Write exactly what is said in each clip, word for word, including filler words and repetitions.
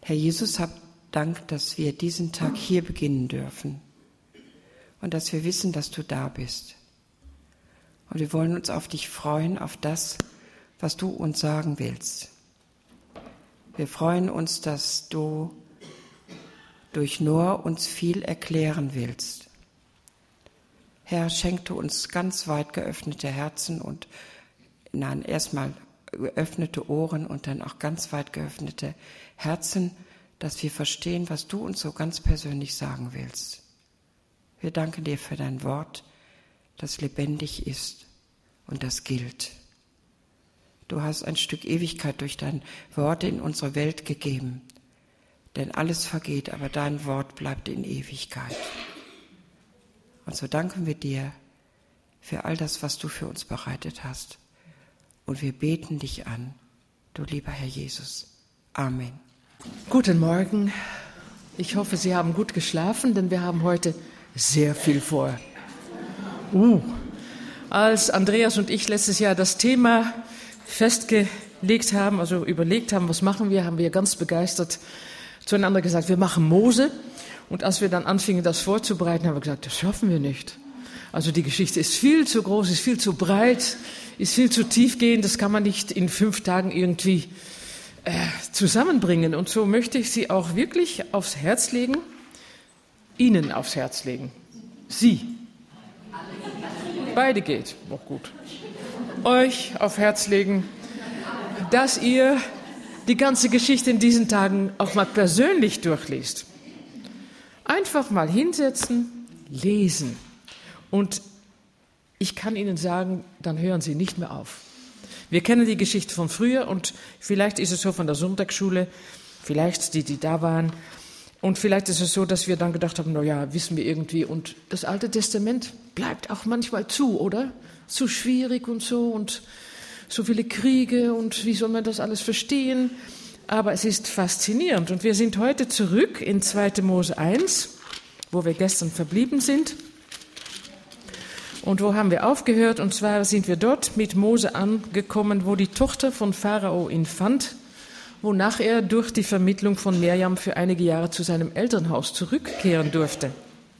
Herr Jesus, hab Dank, dass wir diesen Tag hier beginnen dürfen und dass wir wissen, dass du da bist. Und wir wollen uns auf dich freuen, auf das, was du uns sagen willst. Wir freuen uns, dass du durch Noah uns viel erklären willst. Herr, schenk du uns ganz weit geöffnete Herzen und nein, erstmal geöffnete Ohren und dann auch ganz weit geöffnete Herzen, dass wir verstehen, was du uns so ganz persönlich sagen willst. Wir danken dir für dein Wort, das lebendig ist und das gilt. Du hast ein Stück Ewigkeit durch dein Wort in unsere Welt gegeben. Denn alles vergeht, aber dein Wort bleibt in Ewigkeit. Und so danken wir dir für all das, was du für uns bereitet hast. Und wir beten dich an, du lieber Herr Jesus. Amen. Guten Morgen. Ich hoffe, Sie haben gut geschlafen, denn wir haben heute sehr viel vor. Uh. Als Andreas und ich letztes Jahr das Thema festgelegt haben, also überlegt haben, was machen wir, haben wir ganz begeistert zueinander gesagt, wir machen Mose. Und als wir dann anfingen, das vorzubereiten, haben wir gesagt, das schaffen wir nicht. Also die Geschichte ist viel zu groß, ist viel zu breit, ist viel zu tiefgehend. Das kann man nicht in fünf Tagen irgendwie äh, zusammenbringen. Und so möchte ich Sie auch wirklich aufs Herz legen, Ihnen aufs Herz legen. Sie. Beide geht, auch gut. Euch auf Herz legen, dass ihr die ganze Geschichte in diesen Tagen auch mal persönlich durchliest. Einfach mal hinsetzen, lesen. Und ich kann Ihnen sagen, dann hören Sie nicht mehr auf. Wir kennen die Geschichte von früher und vielleicht ist es so von der Sonntagsschule, vielleicht die, die da waren. Und vielleicht ist es so, dass wir dann gedacht haben, na ja, wissen wir irgendwie. Und das Alte Testament bleibt auch manchmal zu, oder? Zu schwierig und so und so viele Kriege und wie soll man das alles verstehen? Aber es ist faszinierend. Und wir sind heute zurück in zweite Mose eins, wo wir gestern verblieben sind. Und wo haben wir aufgehört? Und zwar sind wir dort mit Mose angekommen, wo die Tochter von Pharao ihn fand, wonach er durch die Vermittlung von Mirjam für einige Jahre zu seinem Elternhaus zurückkehren durfte.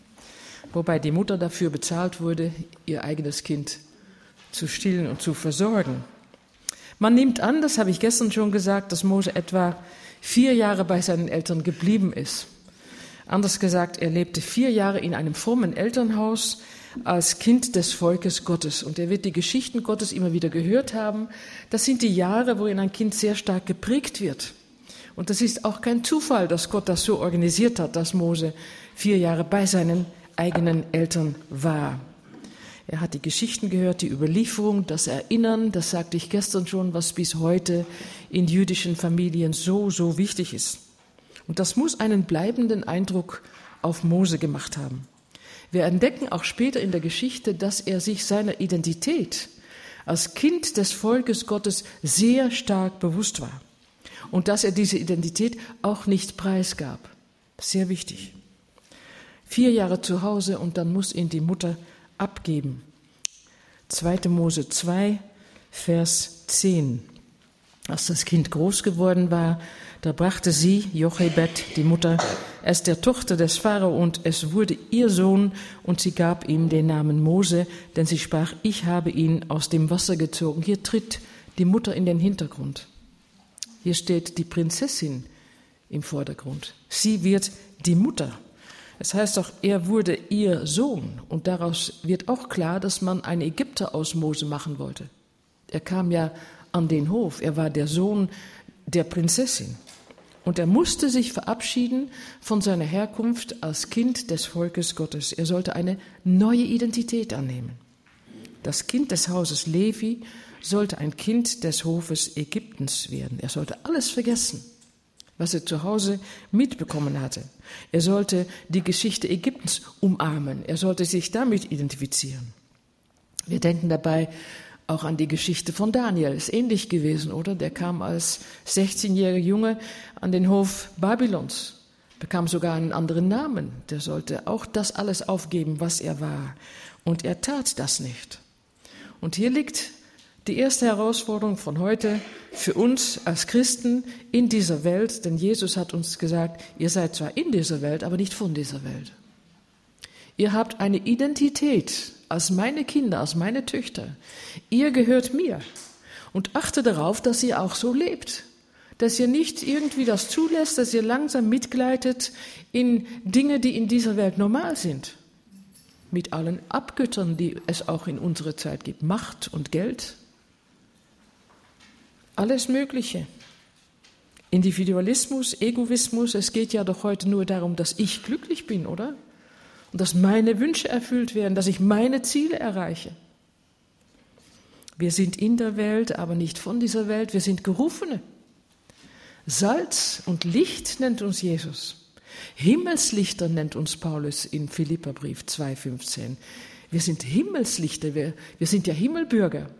Wobei die Mutter dafür bezahlt wurde, ihr eigenes Kind zu stillen und zu versorgen. Man nimmt an, das habe ich gestern schon gesagt, dass Mose etwa vier Jahre bei seinen Eltern geblieben ist. Anders gesagt, er lebte vier Jahre in einem frommen Elternhaus als Kind des Volkes Gottes. Und er wird die Geschichten Gottes immer wieder gehört haben. Das sind die Jahre, worin ein Kind sehr stark geprägt wird. Und das ist auch kein Zufall, dass Gott das so organisiert hat, dass Mose vier Jahre bei seinen eigenen Eltern war. Er hat die Geschichten gehört, die Überlieferung, das Erinnern, das sagte ich gestern schon, was bis heute in jüdischen Familien so, so wichtig ist. Und das muss einen bleibenden Eindruck auf Mose gemacht haben. Wir entdecken auch später in der Geschichte, dass er sich seiner Identität als Kind des Volkes Gottes sehr stark bewusst war. Und dass er diese Identität auch nicht preisgab. Sehr wichtig. Vier Jahre zu Hause und dann muss ihn die Mutter abgeben. zweite Mose zwei, Vers zehn. Als das Kind groß geworden war, da brachte sie, Jochebed, die Mutter, es der Tochter des Pharao, und es wurde ihr Sohn, und sie gab ihm den Namen Mose, denn sie sprach, ich habe ihn aus dem Wasser gezogen. Hier tritt die Mutter in den Hintergrund. Hier steht die Prinzessin im Vordergrund. Sie wird die Mutter. Es heißt auch, er wurde ihr Sohn. Und daraus wird auch klar, dass man einen Ägypter aus Mose machen wollte. Er kam ja an den Hof. Er war der Sohn der Prinzessin. Und er musste sich verabschieden von seiner Herkunft als Kind des Volkes Gottes. Er sollte eine neue Identität annehmen. Das Kind des Hauses Levi sollte ein Kind des Hofes Ägyptens werden. Er sollte alles vergessen, was er zu Hause mitbekommen hatte. Er sollte die Geschichte Ägyptens umarmen. Er sollte sich damit identifizieren. Wir denken dabei auch an die Geschichte von Daniel. Ist ähnlich gewesen, oder? Der kam als sechzehnjähriger Junge an den Hof Babylons, bekam sogar einen anderen Namen. Der sollte auch das alles aufgeben, was er war. Und er tat das nicht. Und hier liegt Die erste Herausforderung von heute für uns als Christen in dieser Welt, denn Jesus hat uns gesagt, ihr seid zwar in dieser Welt, aber nicht von dieser Welt. Ihr habt eine Identität als meine Kinder, als meine Töchter. Ihr gehört mir. Und achte darauf, dass ihr auch so lebt. Dass ihr nicht irgendwie das zulässt, dass ihr langsam mitgleitet in Dinge, die in dieser Welt normal sind. Mit allen Abgöttern, die es auch in unserer Zeit gibt. Macht und Geld. Alles Mögliche. Individualismus, Egoismus, es geht ja doch heute nur darum, dass ich glücklich bin, oder? Und dass meine Wünsche erfüllt werden, dass ich meine Ziele erreiche. Wir sind in der Welt, aber nicht von dieser Welt, wir sind Gerufene. Salz und Licht nennt uns Jesus. Himmelslichter nennt uns Paulus in Philipperbrief zwei fünfzehn. Wir sind Himmelslichter, wir, wir sind ja Himmelbürger.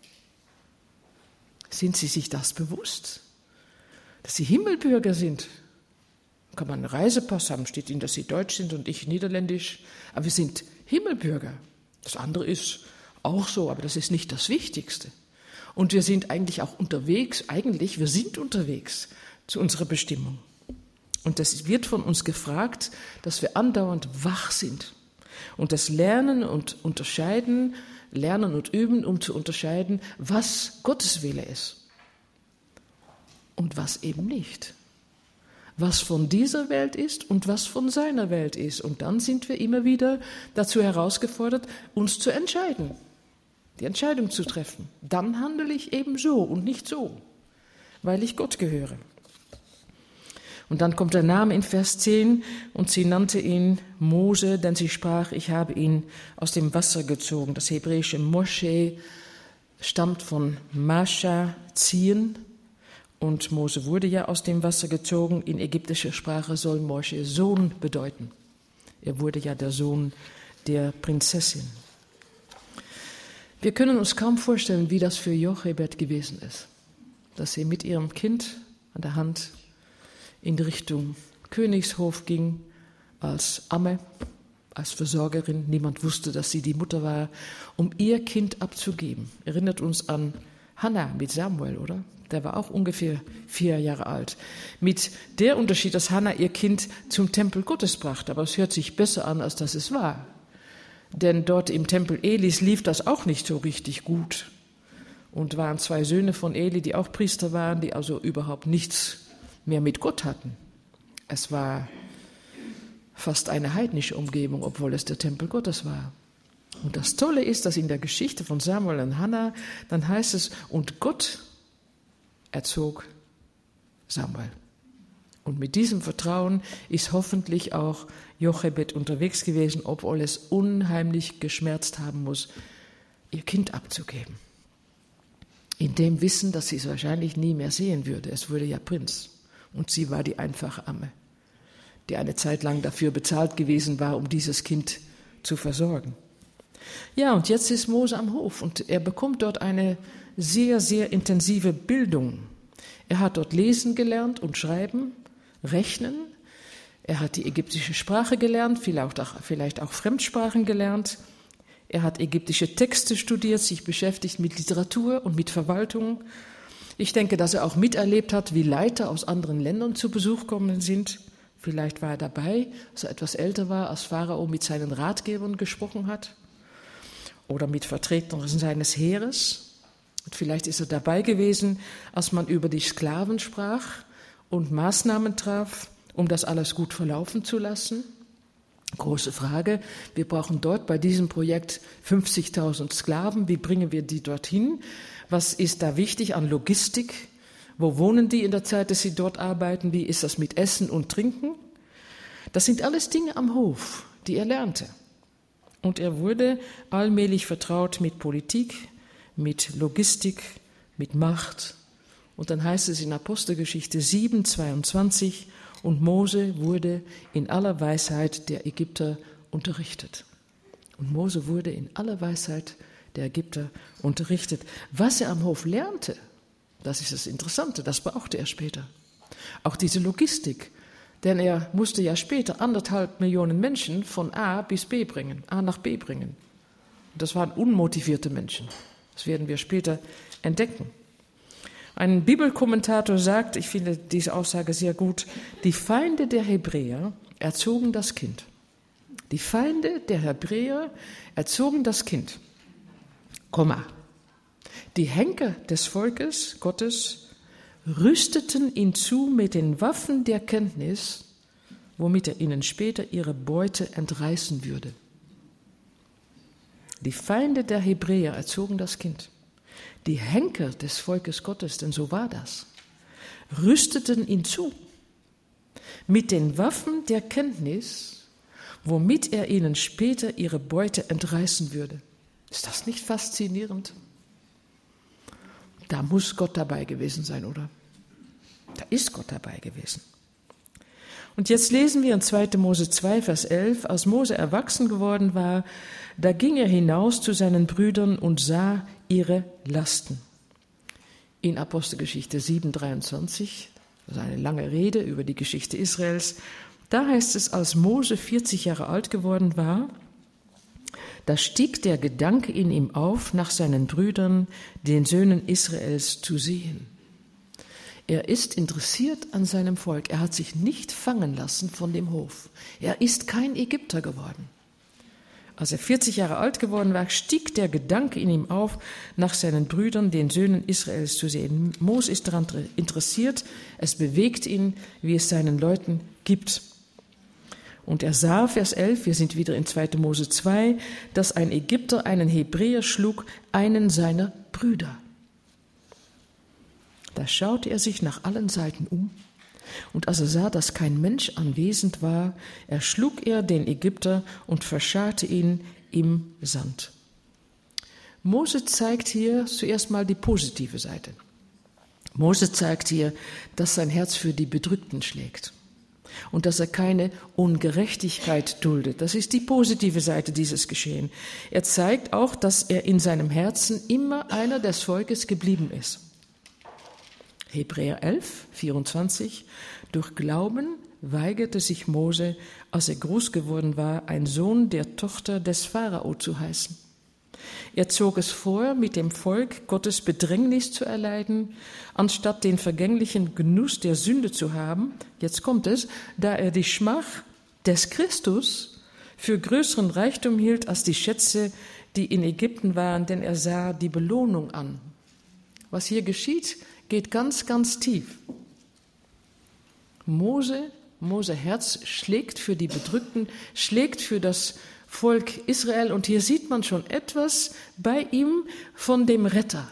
Sind Sie sich das bewusst? Dass Sie Himmelbürger sind? Kann man einen Reisepass haben, steht Ihnen, dass Sie Deutsch sind und ich Niederländisch. Aber wir sind Himmelbürger. Das andere ist auch so, aber das ist nicht das Wichtigste. Und wir sind eigentlich auch unterwegs, eigentlich, wir sind unterwegs zu unserer Bestimmung. Und das wird von uns gefragt, dass wir andauernd wach sind und das lernen und unterscheiden, lernen und üben, um zu unterscheiden, was Gottes Wille ist und was eben nicht. Was von dieser Welt ist und was von seiner Welt ist. Und dann sind wir immer wieder dazu herausgefordert, uns zu entscheiden, die Entscheidung zu treffen. Dann handle ich eben so und nicht so, weil ich Gott gehöre. Und dann kommt der Name in Vers zehn, und sie nannte ihn Mose, denn sie sprach, ich habe ihn aus dem Wasser gezogen. Das hebräische Moshe stammt von Masha, ziehen, und Mose wurde ja aus dem Wasser gezogen. In ägyptischer Sprache soll Moshe Sohn bedeuten. Er wurde ja der Sohn der Prinzessin. Wir können uns kaum vorstellen, wie das für Jochebed gewesen ist, dass sie mit ihrem Kind an der Hand in Richtung Königshof ging, als Amme, als Versorgerin. Niemand wusste, dass sie die Mutter war, um ihr Kind abzugeben. Erinnert uns an Hannah mit Samuel, oder? Der war auch ungefähr vier Jahre alt. Mit der Unterschied, dass Hannah ihr Kind zum Tempel Gottes brachte. Aber es hört sich besser an, als dass es war. Denn dort im Tempel Elis lief das auch nicht so richtig gut. Und waren zwei Söhne von Eli, die auch Priester waren, die also überhaupt nichts mehr mit Gott hatten. Es war fast eine heidnische Umgebung, obwohl es der Tempel Gottes war. Und das Tolle ist, dass in der Geschichte von Samuel und Hannah, dann heißt es, und Gott erzog Samuel. Und mit diesem Vertrauen ist hoffentlich auch Jochebed unterwegs gewesen, obwohl es unheimlich geschmerzt haben muss, ihr Kind abzugeben. In dem Wissen, dass sie es wahrscheinlich nie mehr sehen würde. Es wurde ja Prinz. Und sie war die einfache Amme, die eine Zeit lang dafür bezahlt gewesen war, um dieses Kind zu versorgen. Ja, und jetzt ist Mose am Hof und er bekommt dort eine sehr, sehr intensive Bildung. Er hat dort lesen gelernt und schreiben, rechnen. Er hat die ägyptische Sprache gelernt, vielleicht auch, vielleicht auch Fremdsprachen gelernt. Er hat ägyptische Texte studiert, sich beschäftigt mit Literatur und mit Verwaltung. Ich denke, dass er auch miterlebt hat, wie Leiter aus anderen Ländern zu Besuch gekommen sind. Vielleicht war er dabei, als er etwas älter war, als Pharao mit seinen Ratgebern gesprochen hat oder mit Vertretern seines Heeres. Und vielleicht ist er dabei gewesen, als man über die Sklaven sprach und Maßnahmen traf, um das alles gut verlaufen zu lassen. Große Frage, wir brauchen dort bei diesem Projekt fünfzigtausend Sklaven. Wie bringen wir die dorthin? Was ist da wichtig an Logistik? Wo wohnen die in der Zeit, dass sie dort arbeiten? Wie ist das mit Essen und Trinken? Das sind alles Dinge am Hof, die er lernte. Und er wurde allmählich vertraut mit Politik, mit Logistik, mit Macht. Und dann heißt es in Apostelgeschichte sieben, zweiundzwanzig, und Mose wurde in aller Weisheit der Ägypter unterrichtet. Und Mose wurde in aller Weisheit der Ägypter unterrichtet. Was er am Hof lernte, das ist das Interessante, das brauchte er später. Auch diese Logistik, denn er musste ja später anderthalb Millionen Menschen von A bis B bringen, A nach B bringen. Und das waren unmotivierte Menschen. Das werden wir später entdecken. Ein Bibelkommentator sagt, ich finde diese Aussage sehr gut, die Feinde der Hebräer erzogen das Kind. Die Feinde der Hebräer erzogen das Kind. Komma. Die Henker des Volkes Gottes rüsteten ihn zu mit den Waffen der Kenntnis, womit er ihnen später ihre Beute entreißen würde. Die Feinde der Hebräer erzogen das Kind. Die Henker des Volkes Gottes, denn so war das, rüsteten ihn zu mit den Waffen der Kenntnis, womit er ihnen später ihre Beute entreißen würde. Ist das nicht faszinierend? Da muss Gott dabei gewesen sein, oder? Da ist Gott dabei gewesen. Und jetzt lesen wir in zweiter Mose zwei, Vers elf, als Mose erwachsen geworden war, da ging er hinaus zu seinen Brüdern und sah ihre Lasten. In Apostelgeschichte sieben, dreiundzwanzig, das ist eine lange Rede über die Geschichte Israels, da heißt es, als Mose vierzig Jahre alt geworden war, da stieg der Gedanke in ihm auf, nach seinen Brüdern, den Söhnen Israels, zu sehen. Er ist interessiert an seinem Volk. Er hat sich nicht fangen lassen von dem Hof. Er ist kein Ägypter geworden. Als er vierzig Jahre alt geworden war, stieg der Gedanke in ihm auf, nach seinen Brüdern, den Söhnen Israels, zu sehen. Mose ist daran interessiert. Es bewegt ihn, wie es seinen Leuten gibt. Und er sah, Vers elf, wir sind wieder in zweiter Mose zwei, dass ein Ägypter einen Hebräer schlug, einen seiner Brüder. Da schaute er sich nach allen Seiten um, und als er sah, dass kein Mensch anwesend war, erschlug er den Ägypter und verscharrte ihn im Sand. Mose zeigt hier zuerst mal die positive Seite. Mose zeigt hier, dass sein Herz für die Bedrückten schlägt und dass er keine Ungerechtigkeit duldet. Das ist die positive Seite dieses Geschehen. Er zeigt auch, dass er in seinem Herzen immer einer des Volkes geblieben ist. Hebräer elf, vierundzwanzig. Durch Glauben weigerte sich Mose, als er groß geworden war, ein Sohn der Tochter des Pharao zu heißen. Er zog es vor, mit dem Volk Gottes Bedrängnis zu erleiden, anstatt den vergänglichen Genuss der Sünde zu haben. Jetzt kommt es, da er die Schmach des Christus für größeren Reichtum hielt als die Schätze, die in Ägypten waren, denn er sah die Belohnung an. Was hier geschieht, geht ganz, ganz tief. Mose, Mose Herz schlägt für die Bedrückten, schlägt für das Volk Israel, und hier sieht man schon etwas bei ihm von dem Retter.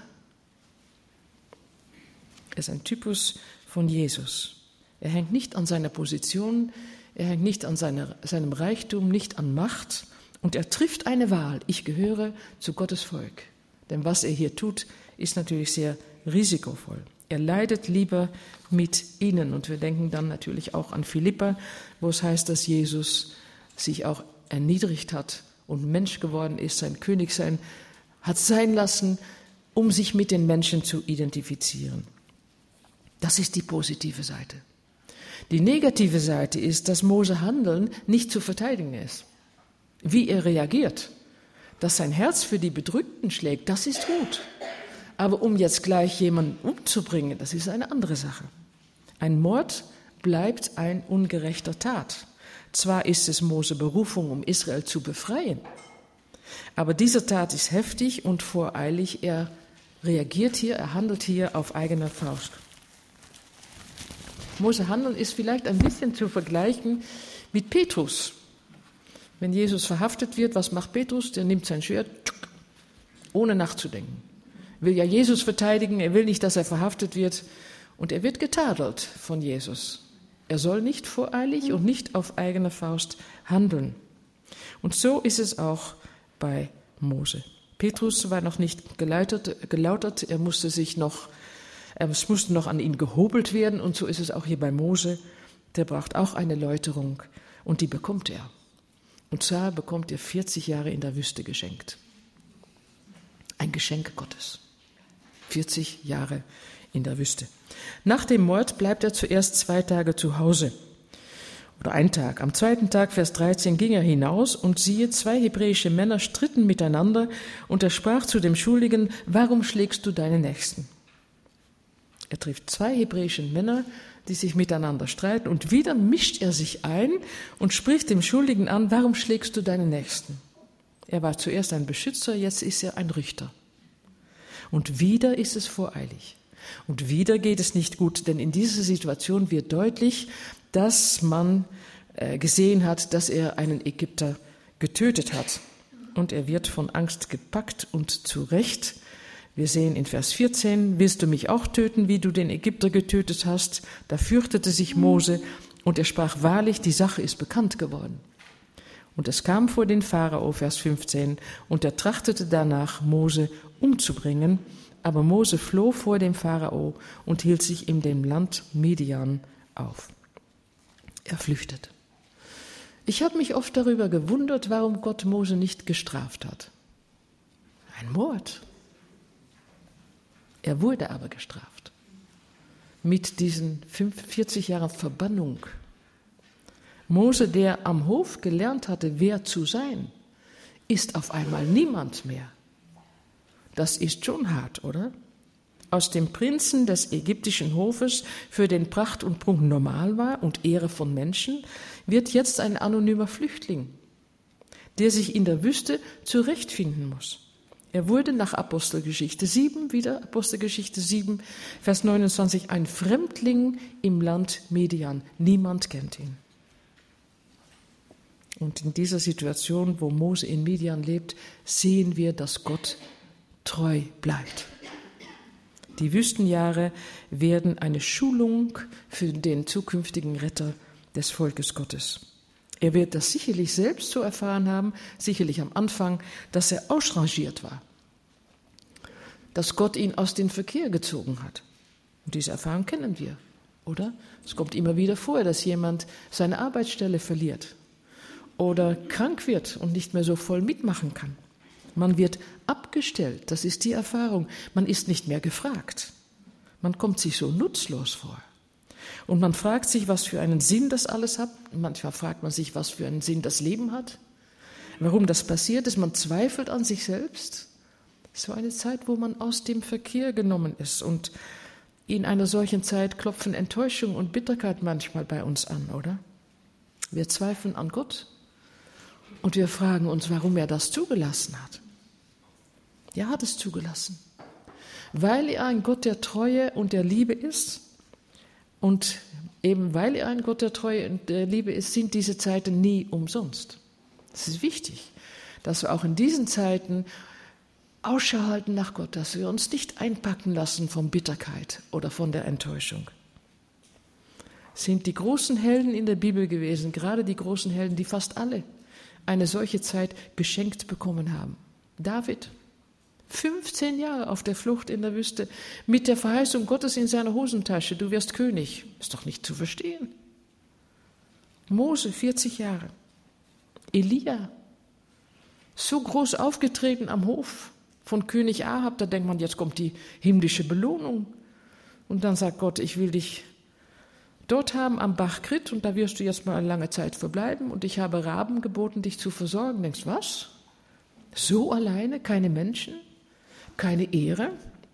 Er ist ein Typus von Jesus. Er hängt nicht an seiner Position, er hängt nicht an seiner, seinem Reichtum, nicht an Macht, und er trifft eine Wahl. Ich gehöre zu Gottes Volk. Denn was er hier tut, ist natürlich sehr risikovoll. Er leidet lieber mit ihnen. Und wir denken dann natürlich auch an Philippa, wo es heißt, dass Jesus sich auch erniedrigt hat und Mensch geworden ist, sein Königsein hat sein lassen, um sich mit den Menschen zu identifizieren. Das ist die positive Seite. Die negative Seite ist, dass Mose Handeln nicht zu verteidigen ist. Wie er reagiert, dass sein Herz für die Bedrückten schlägt, das ist gut. Aber um jetzt gleich jemanden umzubringen, das ist eine andere Sache. Ein Mord bleibt ein ungerechter Tat. Zwar ist es Mose Berufung, um Israel zu befreien, aber diese Tat ist heftig und voreilig. Er reagiert hier, er handelt hier auf eigene Faust. Mose Handeln ist vielleicht ein bisschen zu vergleichen mit Petrus. Wenn Jesus verhaftet wird, was macht Petrus? Der nimmt sein Schwert, ohne nachzudenken. Will ja Jesus verteidigen, er will nicht, dass er verhaftet wird, und er wird getadelt von Jesus. Er soll nicht voreilig und nicht auf eigene Faust handeln. Und so ist es auch bei Mose. Petrus war noch nicht geläutert, geläutert er musste sich noch, es musste noch an ihn gehobelt werden, und so ist es auch hier bei Mose. Der braucht auch eine Läuterung, und die bekommt er. Und zwar bekommt er vierzig Jahre in der Wüste geschenkt. Ein Geschenk Gottes. vierzig Jahre in der Wüste. Nach dem Mord bleibt er zuerst zwei Tage zu Hause. Oder ein Tag. Am zweiten Tag, Vers dreizehn, ging er hinaus und siehe, zwei hebräische Männer stritten miteinander und er sprach zu dem Schuldigen, warum schlägst du deinen Nächsten? Er trifft zwei hebräische Männer, die sich miteinander streiten und wieder mischt er sich ein und spricht dem Schuldigen an, warum schlägst du deinen Nächsten? Er war zuerst ein Beschützer, jetzt ist er ein Richter. Und wieder ist es voreilig. Und wieder geht es nicht gut, denn in dieser Situation wird deutlich, dass man gesehen hat, dass er einen Ägypter getötet hat. Und er wird von Angst gepackt und zu Recht. Wir sehen in Vers vierzehn, willst du mich auch töten, wie du den Ägypter getötet hast? Da fürchtete sich Mose und er sprach, wahrlich, die Sache ist bekannt geworden. Und es kam vor den Pharao, Vers fünfzehn, und er trachtete danach, Mose umzubringen. Aber Mose floh vor dem Pharao und hielt sich in dem Land Midian auf. Er flüchtet. Ich habe mich oft darüber gewundert, warum Gott Mose nicht gestraft hat. Ein Mord. Er wurde aber gestraft. Mit diesen vierzig Jahren Verbannung. Mose, der am Hof gelernt hatte, wer zu sein, ist auf einmal niemand mehr. Das ist schon hart, oder? Aus dem Prinzen des ägyptischen Hofes, für den Pracht und Prunk normal war und Ehre von Menschen, wird jetzt ein anonymer Flüchtling, der sich in der Wüste zurechtfinden muss. Er wurde nach Apostelgeschichte sieben, wieder Apostelgeschichte sieben, Vers neunundzwanzig, ein Fremdling im Land Midian. Niemand kennt ihn. Und in dieser Situation, wo Mose in Midian lebt, sehen wir, dass Gott treu bleibt. Die Wüstenjahre werden eine Schulung für den zukünftigen Retter des Volkes Gottes. Er wird das sicherlich selbst so erfahren haben, sicherlich am Anfang, dass er ausrangiert war, dass Gott ihn aus dem Verkehr gezogen hat. Und diese Erfahrung kennen wir, oder? Es kommt immer wieder vor, dass jemand seine Arbeitsstelle verliert oder krank wird und nicht mehr so voll mitmachen kann. Man wird abgestellt, das ist die Erfahrung. Man ist nicht mehr gefragt. Man kommt sich so nutzlos vor. Und man fragt sich, was für einen Sinn das alles hat. Manchmal fragt man sich, was für einen Sinn das Leben hat. Warum das passiert ist. Man zweifelt an sich selbst. So eine Zeit, wo man aus dem Verkehr genommen ist. Und in einer solchen Zeit klopfen Enttäuschung und Bitterkeit manchmal bei uns an, oder? Wir zweifeln an Gott. Und wir fragen uns, warum er das zugelassen hat. Er hat es zugelassen, weil er ein Gott der Treue und der Liebe ist. Und eben weil er ein Gott der Treue und der Liebe ist, sind diese Zeiten nie umsonst. Es ist wichtig, dass wir auch in diesen Zeiten Ausschau halten nach Gott, dass wir uns nicht einpacken lassen von Bitterkeit oder von der Enttäuschung. Es sind die großen Helden in der Bibel gewesen, gerade die großen Helden, die fast alle eine solche Zeit geschenkt bekommen haben. David, fünfzehn Jahre auf der Flucht in der Wüste, mit der Verheißung Gottes in seiner Hosentasche, du wirst König. Ist doch nicht zu verstehen. Mose, vierzig Jahre. Elia, so groß aufgetreten am Hof von König Ahab, da denkt man, jetzt kommt die himmlische Belohnung. Und dann sagt Gott, ich will dich dort haben am Bach Krit und da wirst du jetzt mal eine lange Zeit verbleiben und ich habe Raben geboten, dich zu versorgen. Denkst, was? So alleine, keine Menschen, keine Ehre,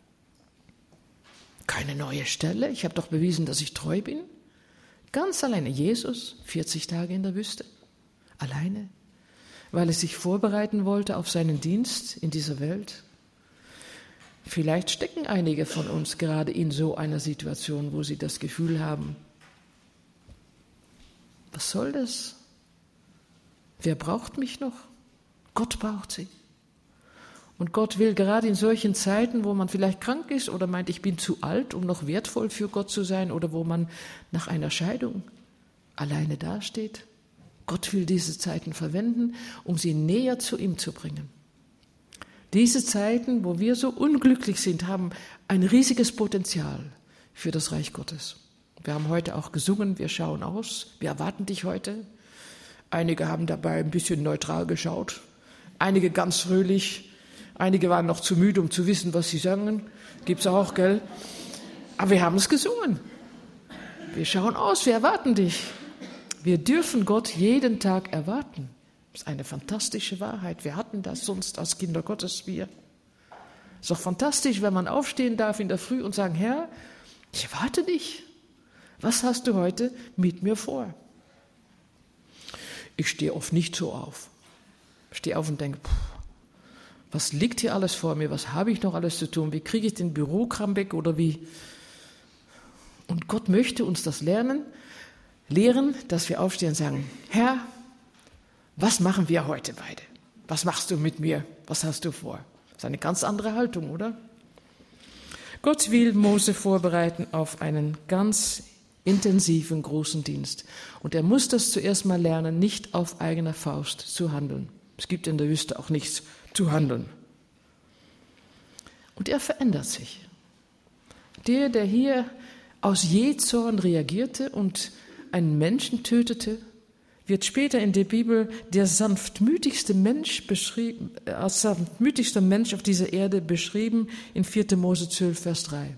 keine neue Stelle. Ich habe doch bewiesen, dass ich treu bin. Ganz alleine. Jesus, vierzig Tage in der Wüste, alleine, weil er sich vorbereiten wollte auf seinen Dienst in dieser Welt. Vielleicht stecken einige von uns gerade in so einer Situation, wo sie das Gefühl haben, was soll das? Wer braucht mich noch? Gott braucht sie. Und Gott will gerade in solchen Zeiten, wo man vielleicht krank ist oder meint, ich bin zu alt, um noch wertvoll für Gott zu sein, oder wo man nach einer Scheidung alleine dasteht, Gott will diese Zeiten verwenden, um sie näher zu ihm zu bringen. Diese Zeiten, wo wir so unglücklich sind, haben ein riesiges Potenzial für das Reich Gottes. Wir haben heute auch gesungen, wir schauen aus, wir erwarten dich heute. Einige haben dabei ein bisschen neutral geschaut, einige ganz fröhlich, einige waren noch zu müde, um zu wissen, was sie sangen. Gibt's auch, gell? Aber wir haben es gesungen. Wir schauen aus, wir erwarten dich. Wir dürfen Gott jeden Tag erwarten. Das ist eine fantastische Wahrheit. Wir hatten das sonst als Kinder Gottes, wir. Es ist doch fantastisch, wenn man aufstehen darf in der Früh und sagen, Herr, ich erwarte dich. Was hast du heute mit mir vor? Ich stehe oft nicht so auf. Ich stehe auf und denke, pff, was liegt hier alles vor mir? Was habe ich noch alles zu tun? Wie kriege ich den Bürokram weg oder wie? Und Gott möchte uns das lernen, lehren, dass wir aufstehen und sagen, Herr, was machen wir heute beide? Was machst du mit mir? Was hast du vor? Das ist eine ganz andere Haltung, oder? Gott will Mose vorbereiten auf einen ganz intensiven, großen Dienst. Und er muss das zuerst mal lernen, nicht auf eigener Faust zu handeln. Es gibt in der Wüste auch nichts zu handeln. Und er verändert sich. Der, der hier aus Jähzorn reagierte und einen Menschen tötete, wird später in der Bibel der sanftmütigste Mensch beschrieben, als sanftmütigster Mensch auf dieser Erde beschrieben in vierter Mose zwölf, Vers drei.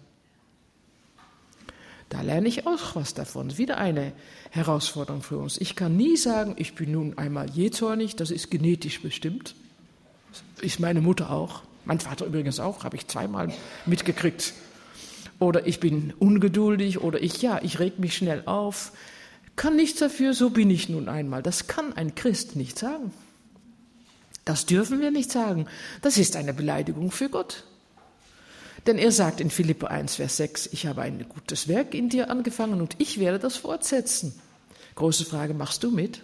Da lerne ich auch was davon. Wieder eine Herausforderung für uns. Ich kann nie sagen, ich bin nun einmal jähzornig, das ist genetisch bestimmt. Ist meine Mutter auch. Mein Vater übrigens auch, habe ich zweimal mitgekriegt. Oder ich bin ungeduldig oder ich, ja, ich reg mich schnell auf. Kann nichts dafür, so bin ich nun einmal. Das kann ein Christ nicht sagen. Das dürfen wir nicht sagen. Das ist eine Beleidigung für Gott. Denn er sagt in Philipper eins, Vers sechs, ich habe ein gutes Werk in dir angefangen und ich werde das fortsetzen. Große Frage, machst du mit?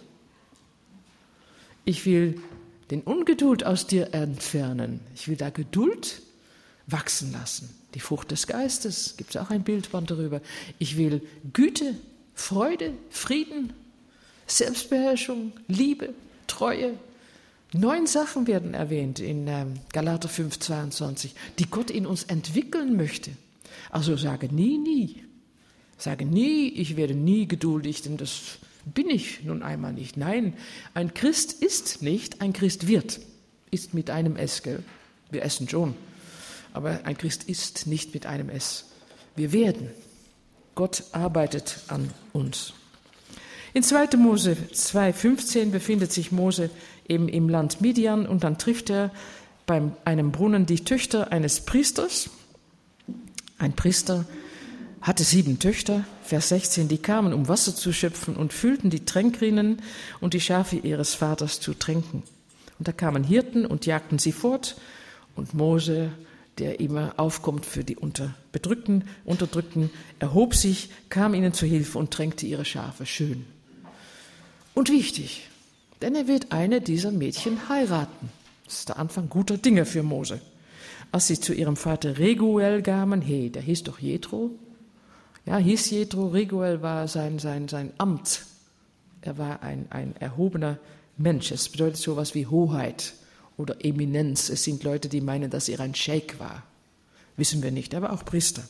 Ich will den Ungeduld aus dir entfernen. Ich will da Geduld wachsen lassen. Die Frucht des Geistes, gibt es auch ein Bildband darüber. Ich will Güte, Freude, Frieden, Selbstbeherrschung, Liebe, Treue. Neun Sachen werden erwähnt in ähm, Galater fünf, zweiundzwanzig, die Gott in uns entwickeln möchte. Also sage nie, nie. Sage nie, ich werde nie geduldig, denn das bin ich nun einmal nicht. Nein, ein Christ ist nicht, ein Christ wird. Ist mit einem S, gell? Wir essen schon. Aber ein Christ ist nicht mit einem S. Wir werden. Gott arbeitet an uns. In zweiter Mose zwei, fünfzehn befindet sich Mose eben im Land Midian und dann trifft er bei einem Brunnen die Töchter eines Priesters. Ein Priester hatte sieben Töchter, Vers sechzehn, die kamen, um Wasser zu schöpfen und füllten die Tränkrinnen und die Schafe ihres Vaters zu tränken. Und da kamen Hirten und jagten sie fort und Mose, der immer aufkommt für die Unterdrückten, Unterdrückten, erhob sich, kam ihnen zu Hilfe und tränkte ihre Schafe. Schön. Und wichtig, denn er wird eine dieser Mädchen heiraten. Das ist der Anfang guter Dinge für Mose. Als sie zu ihrem Vater Reguel kamen, hey, der hieß doch Jethro. Ja, hieß Jethro, Reguel war sein, sein, sein Amt. Er war ein, ein erhobener Mensch. Es bedeutet sowas wie Hoheit oder Eminenz. Es sind Leute, die meinen, dass er ein Scheik war. Wissen wir nicht, er war auch Priester.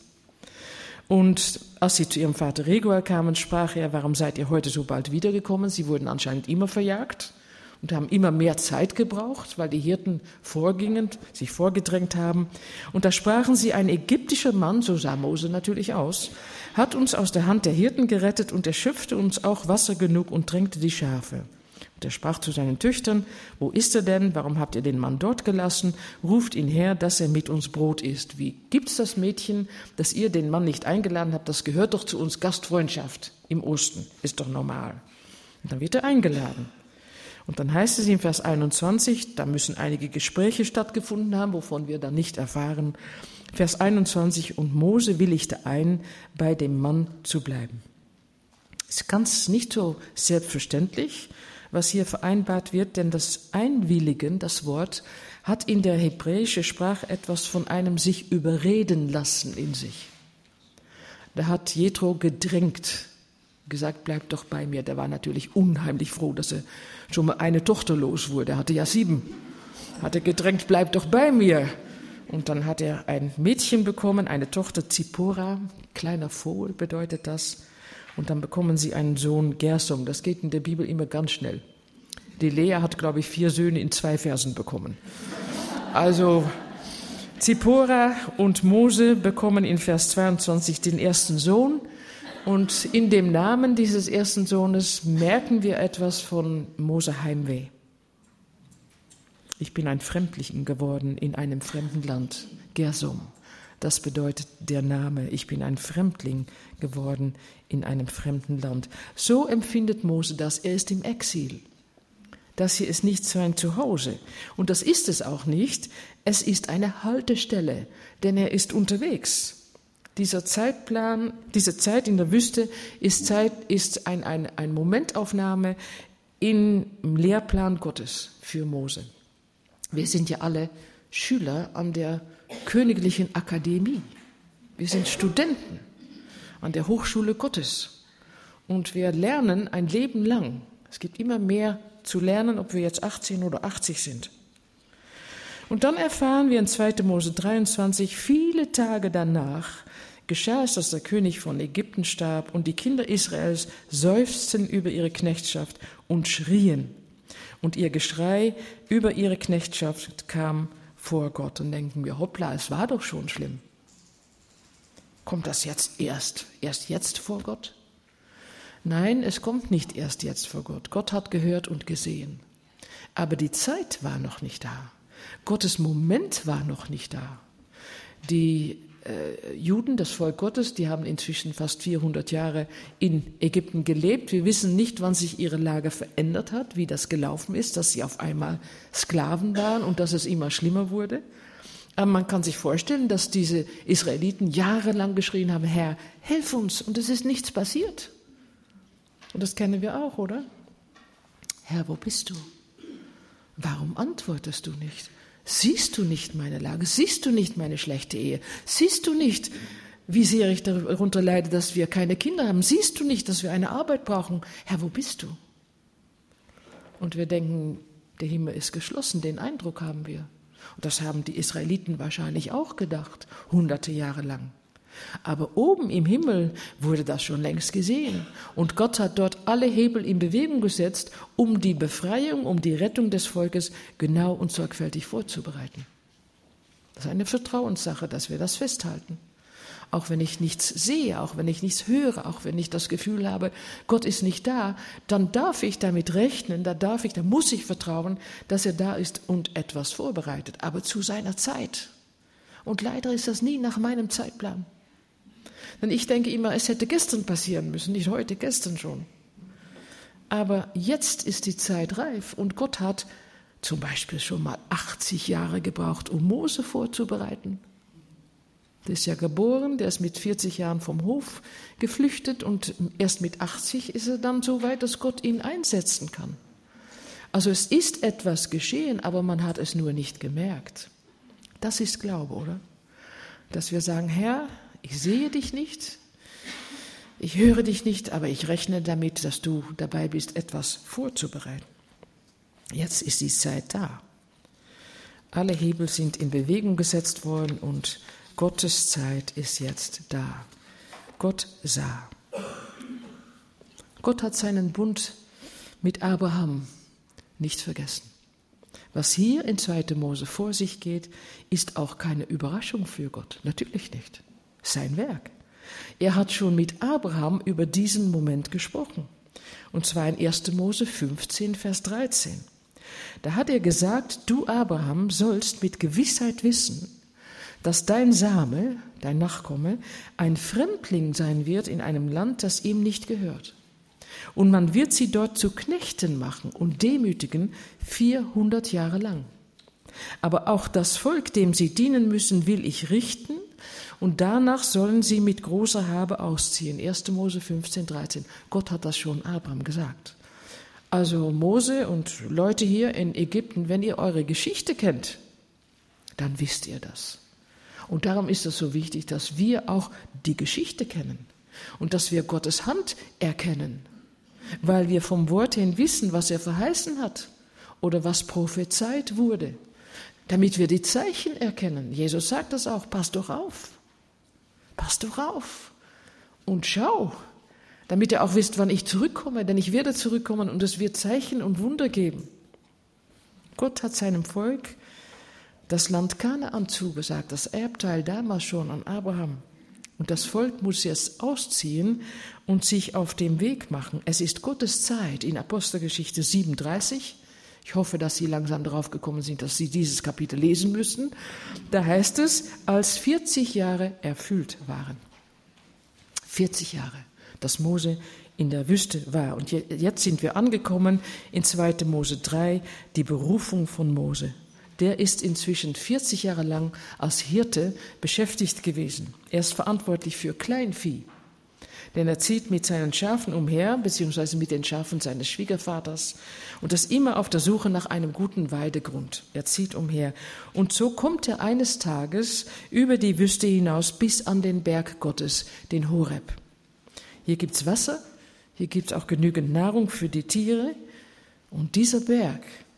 Und als sie zu ihrem Vater Reguel kamen, sprach er, warum seid ihr heute so bald wiedergekommen? Sie wurden anscheinend immer verjagt und haben immer mehr Zeit gebraucht, weil die Hirten vorgingen, sich vorgedrängt haben. Und da sprachen sie, ein ägyptischer Mann, so sah Mose natürlich aus, hat uns aus der Hand der Hirten gerettet und er schöpfte uns auch Wasser genug und tränkte die Schafe. Und er sprach zu seinen Töchtern, wo ist er denn? Warum habt ihr den Mann dort gelassen? Ruft ihn her, dass er mit uns Brot isst. Wie gibt's das Mädchen, dass ihr den Mann nicht eingeladen habt? Das gehört doch zu uns, Gastfreundschaft im Osten. Ist doch normal. Und dann wird er eingeladen. Und dann heißt es in Vers einundzwanzig, da müssen einige Gespräche stattgefunden haben, wovon wir dann nicht erfahren. Vers einundzwanzig, und Mose willigte ein, bei dem Mann zu bleiben. Ist ganz nicht so selbstverständlich, was hier vereinbart wird, denn das Einwilligen, das Wort, hat in der hebräischen Sprache etwas von einem sich überreden lassen in sich. Da hat Jethro gedrängt, gesagt, bleib doch bei mir. Der war natürlich unheimlich froh, dass er schon mal eine Tochter los wurde. Er hatte ja sieben. Hat er gedrängt, bleib doch bei mir. Und dann hat er ein Mädchen bekommen, eine Tochter Zippora, kleiner Vogel bedeutet das. Und dann bekommen sie einen Sohn Gersom. Das geht in der Bibel immer ganz schnell. Die Lea hat, glaube ich, vier Söhne in zwei Versen bekommen. Also Zippora und Mose bekommen in Vers zweiundzwanzig den ersten Sohn. Und in dem Namen dieses ersten Sohnes merken wir etwas von Mose Heimweh. Ich bin ein Fremdling geworden in einem fremden Land, Gersom. Das bedeutet der Name, ich bin ein Fremdling geworden in einem fremden Land. So empfindet Mose das, er ist im Exil. Das hier ist nicht sein Zuhause. Und das ist es auch nicht. Es ist eine Haltestelle, denn er ist unterwegs. Dieser Zeitplan, diese Zeit in der Wüste ist, Zeit, ist ein, ein, eine Momentaufnahme im Lehrplan Gottes für Mose. Wir sind ja alle Schüler an der Königlichen Akademie. Wir sind Studenten an der Hochschule Gottes. Und wir lernen ein Leben lang. Es gibt immer mehr zu lernen, ob wir jetzt achtzehn oder achtzig sind. Und dann erfahren wir in zweiter Mose dreiundzwanzig, viele Tage danach geschah es, dass der König von Ägypten starb und die Kinder Israels seufzten über ihre Knechtschaft und schrien. Und ihr Geschrei über ihre Knechtschaft kam vor Gott. Und denken wir, hoppla, es war doch schon schlimm. Kommt das jetzt erst, erst jetzt vor Gott? Nein, es kommt nicht erst jetzt vor Gott. Gott hat gehört und gesehen. Aber die Zeit war noch nicht da. Gottes Moment war noch nicht da. Die äh, Juden, das Volk Gottes, die haben inzwischen fast vierhundert Jahre in Ägypten gelebt. Wir wissen nicht, wann sich ihre Lage verändert hat, wie das gelaufen ist, dass sie auf einmal Sklaven waren und dass es immer schlimmer wurde. Aber man kann sich vorstellen, dass diese Israeliten jahrelang geschrien haben, Herr, hilf uns, und es ist nichts passiert. Und das kennen wir auch, oder? Herr, wo bist du? Warum antwortest du nicht? Siehst du nicht meine Lage? Siehst du nicht meine schlechte Ehe? Siehst du nicht, wie sehr ich darunter leide, dass wir keine Kinder haben? Siehst du nicht, dass wir eine Arbeit brauchen? Herr, wo bist du? Und wir denken, der Himmel ist geschlossen, den Eindruck haben wir. Und das haben die Israeliten wahrscheinlich auch gedacht, hunderte Jahre lang. Aber oben im Himmel wurde das schon längst gesehen. Und Gott hat dort alle Hebel in Bewegung gesetzt, um die Befreiung, um die Rettung des Volkes genau und sorgfältig vorzubereiten. Das ist eine Vertrauenssache, dass wir das festhalten. Auch wenn ich nichts sehe, auch wenn ich nichts höre, auch wenn ich das Gefühl habe, Gott ist nicht da, dann darf ich damit rechnen, da darf ich, da muss ich vertrauen, dass er da ist und etwas vorbereitet, aber zu seiner Zeit. Und leider ist das nie nach meinem Zeitplan. Denn ich denke immer, es hätte gestern passieren müssen, nicht heute, gestern schon. Aber jetzt ist die Zeit reif und Gott hat zum Beispiel schon mal achtzig Jahre gebraucht, um Mose vorzubereiten. Der ist ja geboren, der ist mit vierzig Jahren vom Hof geflüchtet und erst mit achtzig ist er dann so weit, dass Gott ihn einsetzen kann. Also es ist etwas geschehen, aber man hat es nur nicht gemerkt. Das ist Glaube, oder? Dass wir sagen, Herr, ich sehe dich nicht, ich höre dich nicht, aber ich rechne damit, dass du dabei bist, etwas vorzubereiten. Jetzt ist die Zeit da. Alle Hebel sind in Bewegung gesetzt worden und Gottes Zeit ist jetzt da. Gott sah. Gott hat seinen Bund mit Abraham nicht vergessen. Was hier in zweiter Mose vor sich geht, ist auch keine Überraschung für Gott. Natürlich nicht. Sein Werk. Er hat schon mit Abraham über diesen Moment gesprochen. Und zwar in erster Mose fünfzehn, Vers dreizehn. Da hat er gesagt, du Abraham sollst mit Gewissheit wissen, dass dein Same, dein Nachkomme, ein Fremdling sein wird in einem Land, das ihm nicht gehört. Und man wird sie dort zu Knechten machen und demütigen vierhundert Jahre lang. Aber auch das Volk, dem sie dienen müssen, will ich richten, und danach sollen sie mit großer Habe ausziehen. erster Mose fünfzehn, dreizehn. Gott hat das schon Abraham gesagt. Also Mose und Leute hier in Ägypten, wenn ihr eure Geschichte kennt, dann wisst ihr das. Und darum ist es so wichtig, dass wir auch die Geschichte kennen und dass wir Gottes Hand erkennen, weil wir vom Wort hin wissen, was er verheißen hat oder was prophezeit wurde, damit wir die Zeichen erkennen. Jesus sagt das auch, passt doch auf, passt doch auf und schau, damit ihr auch wisst, wann ich zurückkomme, denn ich werde zurückkommen und es wird Zeichen und Wunder geben. Gott hat seinem Volk das Land Kanaan zugesagt, das Erbteil damals schon an Abraham. Und das Volk muss jetzt ausziehen und sich auf den Weg machen. Es ist Gottes Zeit in Apostelgeschichte siebenunddreißig. Ich hoffe, dass Sie langsam darauf gekommen sind, dass Sie dieses Kapitel lesen müssen. Da heißt es, als vierzig Jahre erfüllt waren. vierzig Jahre, dass Mose in der Wüste war. Und jetzt sind wir angekommen in zweiter Mose drei, die Berufung von Mose. Der ist inzwischen vierzig Jahre lang als Hirte beschäftigt gewesen. Er ist verantwortlich für Kleinvieh, denn er zieht mit seinen Schafen umher, beziehungsweise mit den Schafen seines Schwiegervaters, und das immer auf der Suche nach einem guten Weidegrund. Er zieht umher. Und so kommt er eines Tages über die Wüste hinaus bis an den Berg Gottes, den Horeb. Hier gibt's Wasser, hier gibt's auch genügend Nahrung für die Tiere, und dieser Berg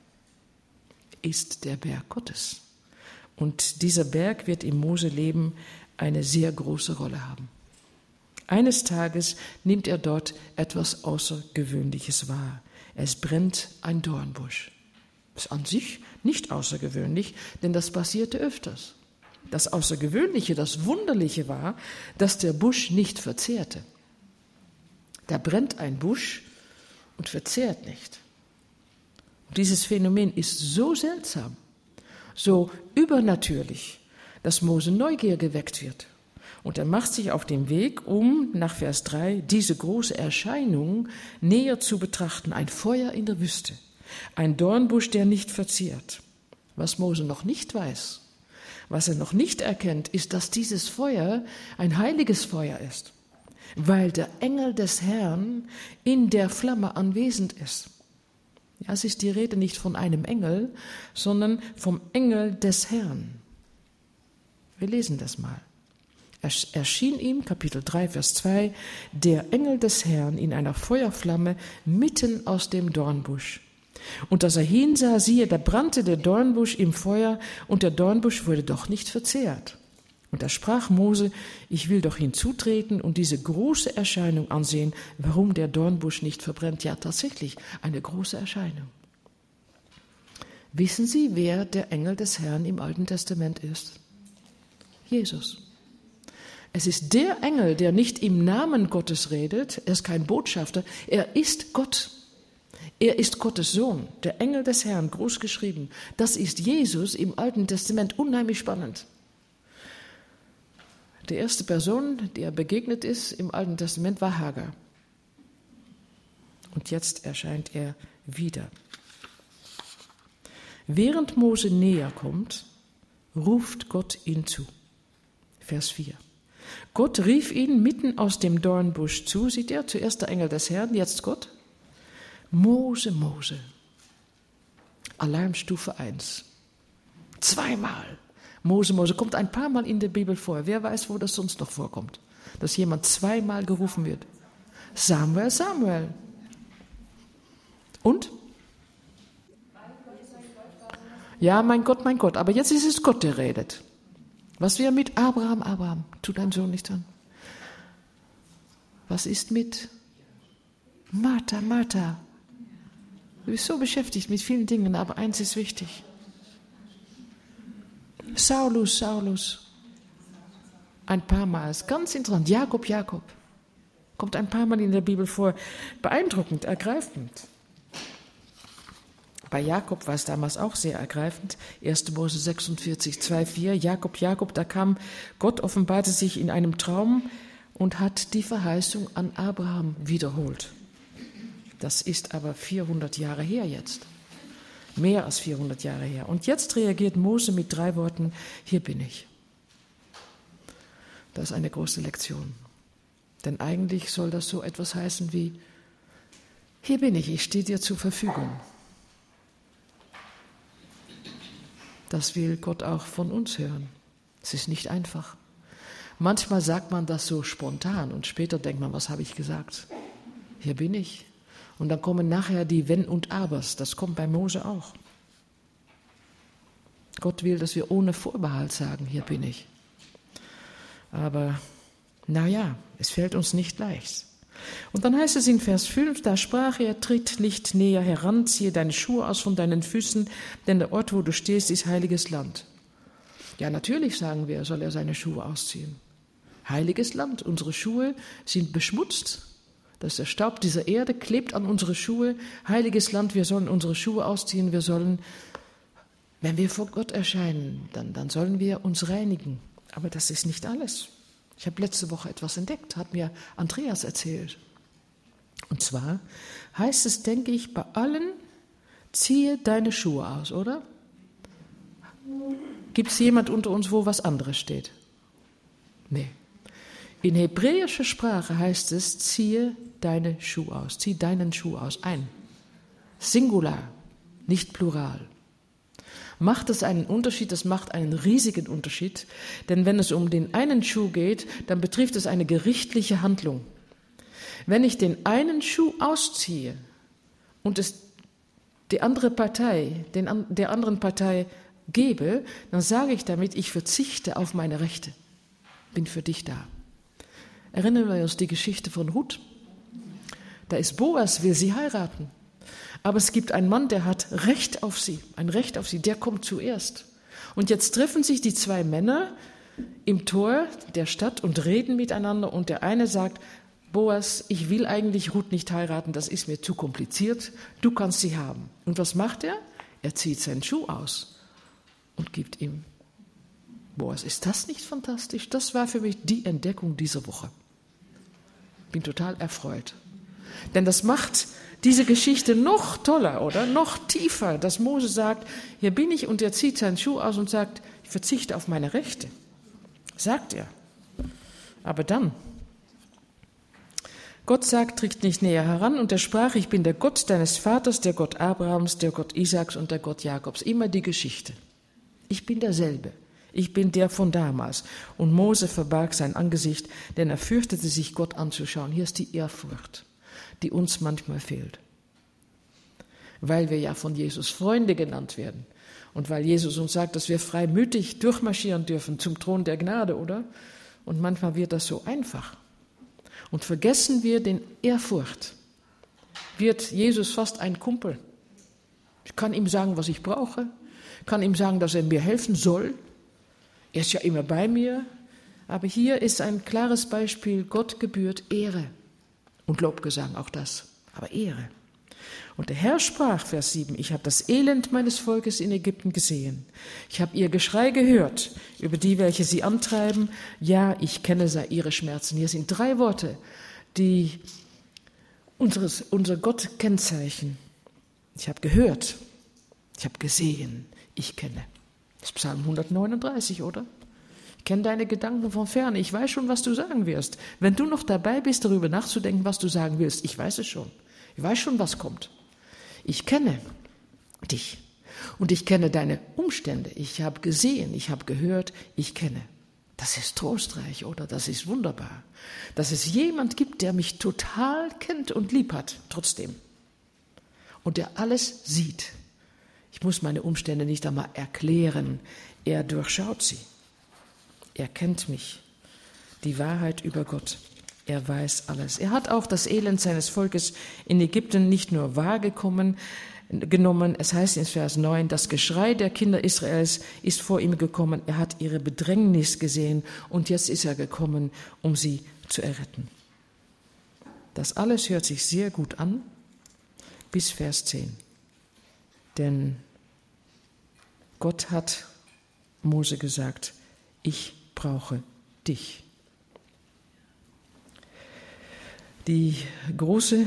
ist der Berg Gottes. Und dieser Berg wird im Mose-Leben eine sehr große Rolle haben. Eines Tages nimmt er dort etwas Außergewöhnliches wahr. Es brennt ein Dornbusch. Das ist an sich nicht außergewöhnlich, denn das passierte öfters. Das Außergewöhnliche, das Wunderliche war, dass der Busch nicht verzehrte. Da brennt ein Busch und verzehrt nicht. Und dieses Phänomen ist so seltsam, so übernatürlich, dass Mose Neugier geweckt wird. Und er macht sich auf den Weg, um, nach Vers drei, diese große Erscheinung näher zu betrachten. Ein Feuer in der Wüste, ein Dornbusch, der nicht verzehrt. Was Mose noch nicht weiß, was er noch nicht erkennt, ist, dass dieses Feuer ein heiliges Feuer ist, weil der Engel des Herrn in der Flamme anwesend ist. Ja, es ist die Rede nicht von einem Engel, sondern vom Engel des Herrn. Wir lesen das mal. Es erschien ihm, Kapitel drei, Vers zwei, der Engel des Herrn in einer Feuerflamme mitten aus dem Dornbusch. Und als er hinsah, siehe, da brannte der Dornbusch im Feuer, und der Dornbusch wurde doch nicht verzehrt. Und da sprach Mose, ich will doch hinzutreten und diese große Erscheinung ansehen, warum der Dornbusch nicht verbrennt. Ja, tatsächlich, eine große Erscheinung. Wissen Sie, wer der Engel des Herrn im Alten Testament ist? Jesus. Es ist der Engel, der nicht im Namen Gottes redet, er ist kein Botschafter, er ist Gott. Er ist Gottes Sohn, der Engel des Herrn, groß geschrieben. Das ist Jesus im Alten Testament, unheimlich spannend. Die erste Person, der begegnet ist im Alten Testament, war Hagar. Und jetzt erscheint er wieder. Während Mose näher kommt, ruft Gott ihn zu. Vers vier. Gott rief ihn mitten aus dem Dornbusch zu. Sieht ihr, zuerst der Engel des Herrn, jetzt Gott. Mose, Mose. Alarmstufe eins. Zweimal. Mose, Mose kommt ein paar Mal in der Bibel vor. Wer weiß, wo das sonst noch vorkommt? Dass jemand zweimal gerufen wird. Samuel, Samuel. Und? Ja, mein Gott, mein Gott. Aber jetzt ist es Gott, der redet. Was wäre mit Abraham, Abraham? Tu deinem Sohn nicht an. Was ist mit Martha, Martha? Du bist so beschäftigt mit vielen Dingen, aber eins ist wichtig. Saulus, Saulus. Ein paar Mal. Ist ganz interessant. Jakob, Jakob. Kommt ein paar Mal in der Bibel vor. Beeindruckend, ergreifend. Bei Jakob war es damals auch sehr ergreifend. erster Mose sechsundvierzig, zwei, vier. Jakob, Jakob, da kam Gott, offenbarte sich in einem Traum und hat die Verheißung an Abraham wiederholt. Das ist aber vierhundert Jahre her jetzt. Mehr als vierhundert Jahre her. Und jetzt reagiert Mose mit drei Worten, hier bin ich. Das ist eine große Lektion. Denn eigentlich soll das so etwas heißen wie, hier bin ich, ich stehe dir zur Verfügung. Das will Gott auch von uns hören. Es ist nicht einfach. Manchmal sagt man das so spontan und später denkt man, was habe ich gesagt? Hier bin ich. Und dann kommen nachher die Wenn und Abers. Das kommt bei Mose auch. Gott will, dass wir ohne Vorbehalt sagen, hier bin ich. Aber, naja, es fällt uns nicht leicht. Und dann heißt es in Vers fünf, da sprach er, tritt nicht näher heran, ziehe deine Schuhe aus von deinen Füßen, denn der Ort, wo du stehst, ist heiliges Land. Ja, natürlich, sagen wir, soll er seine Schuhe ausziehen. Heiliges Land. Unsere Schuhe sind beschmutzt. Das ist der Staub dieser Erde, klebt an unsere Schuhe. Heiliges Land, wir sollen unsere Schuhe ausziehen. Wir sollen, wenn wir vor Gott erscheinen, dann, dann sollen wir uns reinigen. Aber das ist nicht alles. Ich habe letzte Woche etwas entdeckt, hat mir Andreas erzählt. Und zwar heißt es, denke ich, bei allen, ziehe deine Schuhe aus, oder? Gibt es jemand unter uns, wo was anderes steht? Nee. In hebräischer Sprache heißt es, ziehe deine Schuhe aus, zieh deinen Schuh aus, ein. Singular, nicht plural. Macht es einen Unterschied? Das macht einen riesigen Unterschied, denn wenn es um den einen Schuh geht, dann betrifft es eine gerichtliche Handlung. Wenn ich den einen Schuh ausziehe und es die andere Partei, den, der anderen Partei gebe, dann sage ich damit, ich verzichte auf meine Rechte, bin für dich da. Erinnern wir uns die Geschichte von Ruth. Da ist Boas, will sie heiraten. Aber es gibt einen Mann, der hat Recht auf sie, ein Recht auf sie, der kommt zuerst. Und jetzt treffen sich die zwei Männer im Tor der Stadt und reden miteinander und der eine sagt, Boas, ich will eigentlich Ruth nicht heiraten, das ist mir zu kompliziert, du kannst sie haben. Und was macht er? Er zieht seinen Schuh aus und gibt ihm. Boas, ist das nicht fantastisch? Das war für mich die Entdeckung dieser Woche. Bin total erfreut. Denn das macht diese Geschichte noch toller, oder? Noch tiefer, dass Mose sagt, hier bin ich, und er zieht seinen Schuh aus und sagt, ich verzichte auf meine Rechte. Sagt er. Aber dann, Gott sagt, tritt nicht näher heran, und er sprach, ich bin der Gott deines Vaters, der Gott Abrahams, der Gott Isaaks und der Gott Jakobs. Immer die Geschichte. Ich bin derselbe. Ich bin der von damals. Und Mose verbarg sein Angesicht, denn er fürchtete sich, Gott anzuschauen. Hier ist die Ehrfurcht, die uns manchmal fehlt. Weil wir ja von Jesus Freunde genannt werden. Und weil Jesus uns sagt, dass wir freimütig durchmarschieren dürfen zum Thron der Gnade, oder? Und manchmal wird das so einfach. Und vergessen wir den Ehrfurcht. Wird Jesus fast ein Kumpel. Ich kann ihm sagen, was ich brauche. Kann ihm sagen, dass er mir helfen soll. Er ist ja immer bei mir. Aber hier ist ein klares Beispiel, Gott gebührt Ehre. Und Lobgesang, auch das. Aber Ehre. Und der Herr sprach, Vers sieben, ich habe das Elend meines Volkes in Ägypten gesehen. Ich habe ihr Geschrei gehört über die, welche sie antreiben. Ja, ich kenne ihre Schmerzen. Hier sind drei Worte, die unseres, unser Gott kennzeichnen. Ich habe gehört, ich habe gesehen, ich kenne. Das ist Psalm hundertneununddreißig, oder? Ich kenne deine Gedanken von ferne. Ich weiß schon, was du sagen wirst. Wenn du noch dabei bist, darüber nachzudenken, was du sagen willst, ich weiß es schon. Ich weiß schon, was kommt. Ich kenne dich und ich kenne deine Umstände. Ich habe gesehen, ich habe gehört, ich kenne. Das ist trostreich, oder? Das ist wunderbar. Dass es jemand gibt, der mich total kennt und lieb hat, trotzdem. Und der alles sieht. Ich muss meine Umstände nicht einmal erklären. Er durchschaut sie. Er kennt mich. Die Wahrheit über Gott. Er weiß alles. Er hat auch das Elend seines Volkes in Ägypten nicht nur wahrgenommen, genommen. Es heißt in Vers neun, das Geschrei der Kinder Israels ist vor ihm gekommen. Er hat ihre Bedrängnis gesehen und jetzt ist er gekommen, um sie zu erretten. Das alles hört sich sehr gut an, bis Vers zehn. Denn Gott hat Mose gesagt, ich brauche dich. Die große,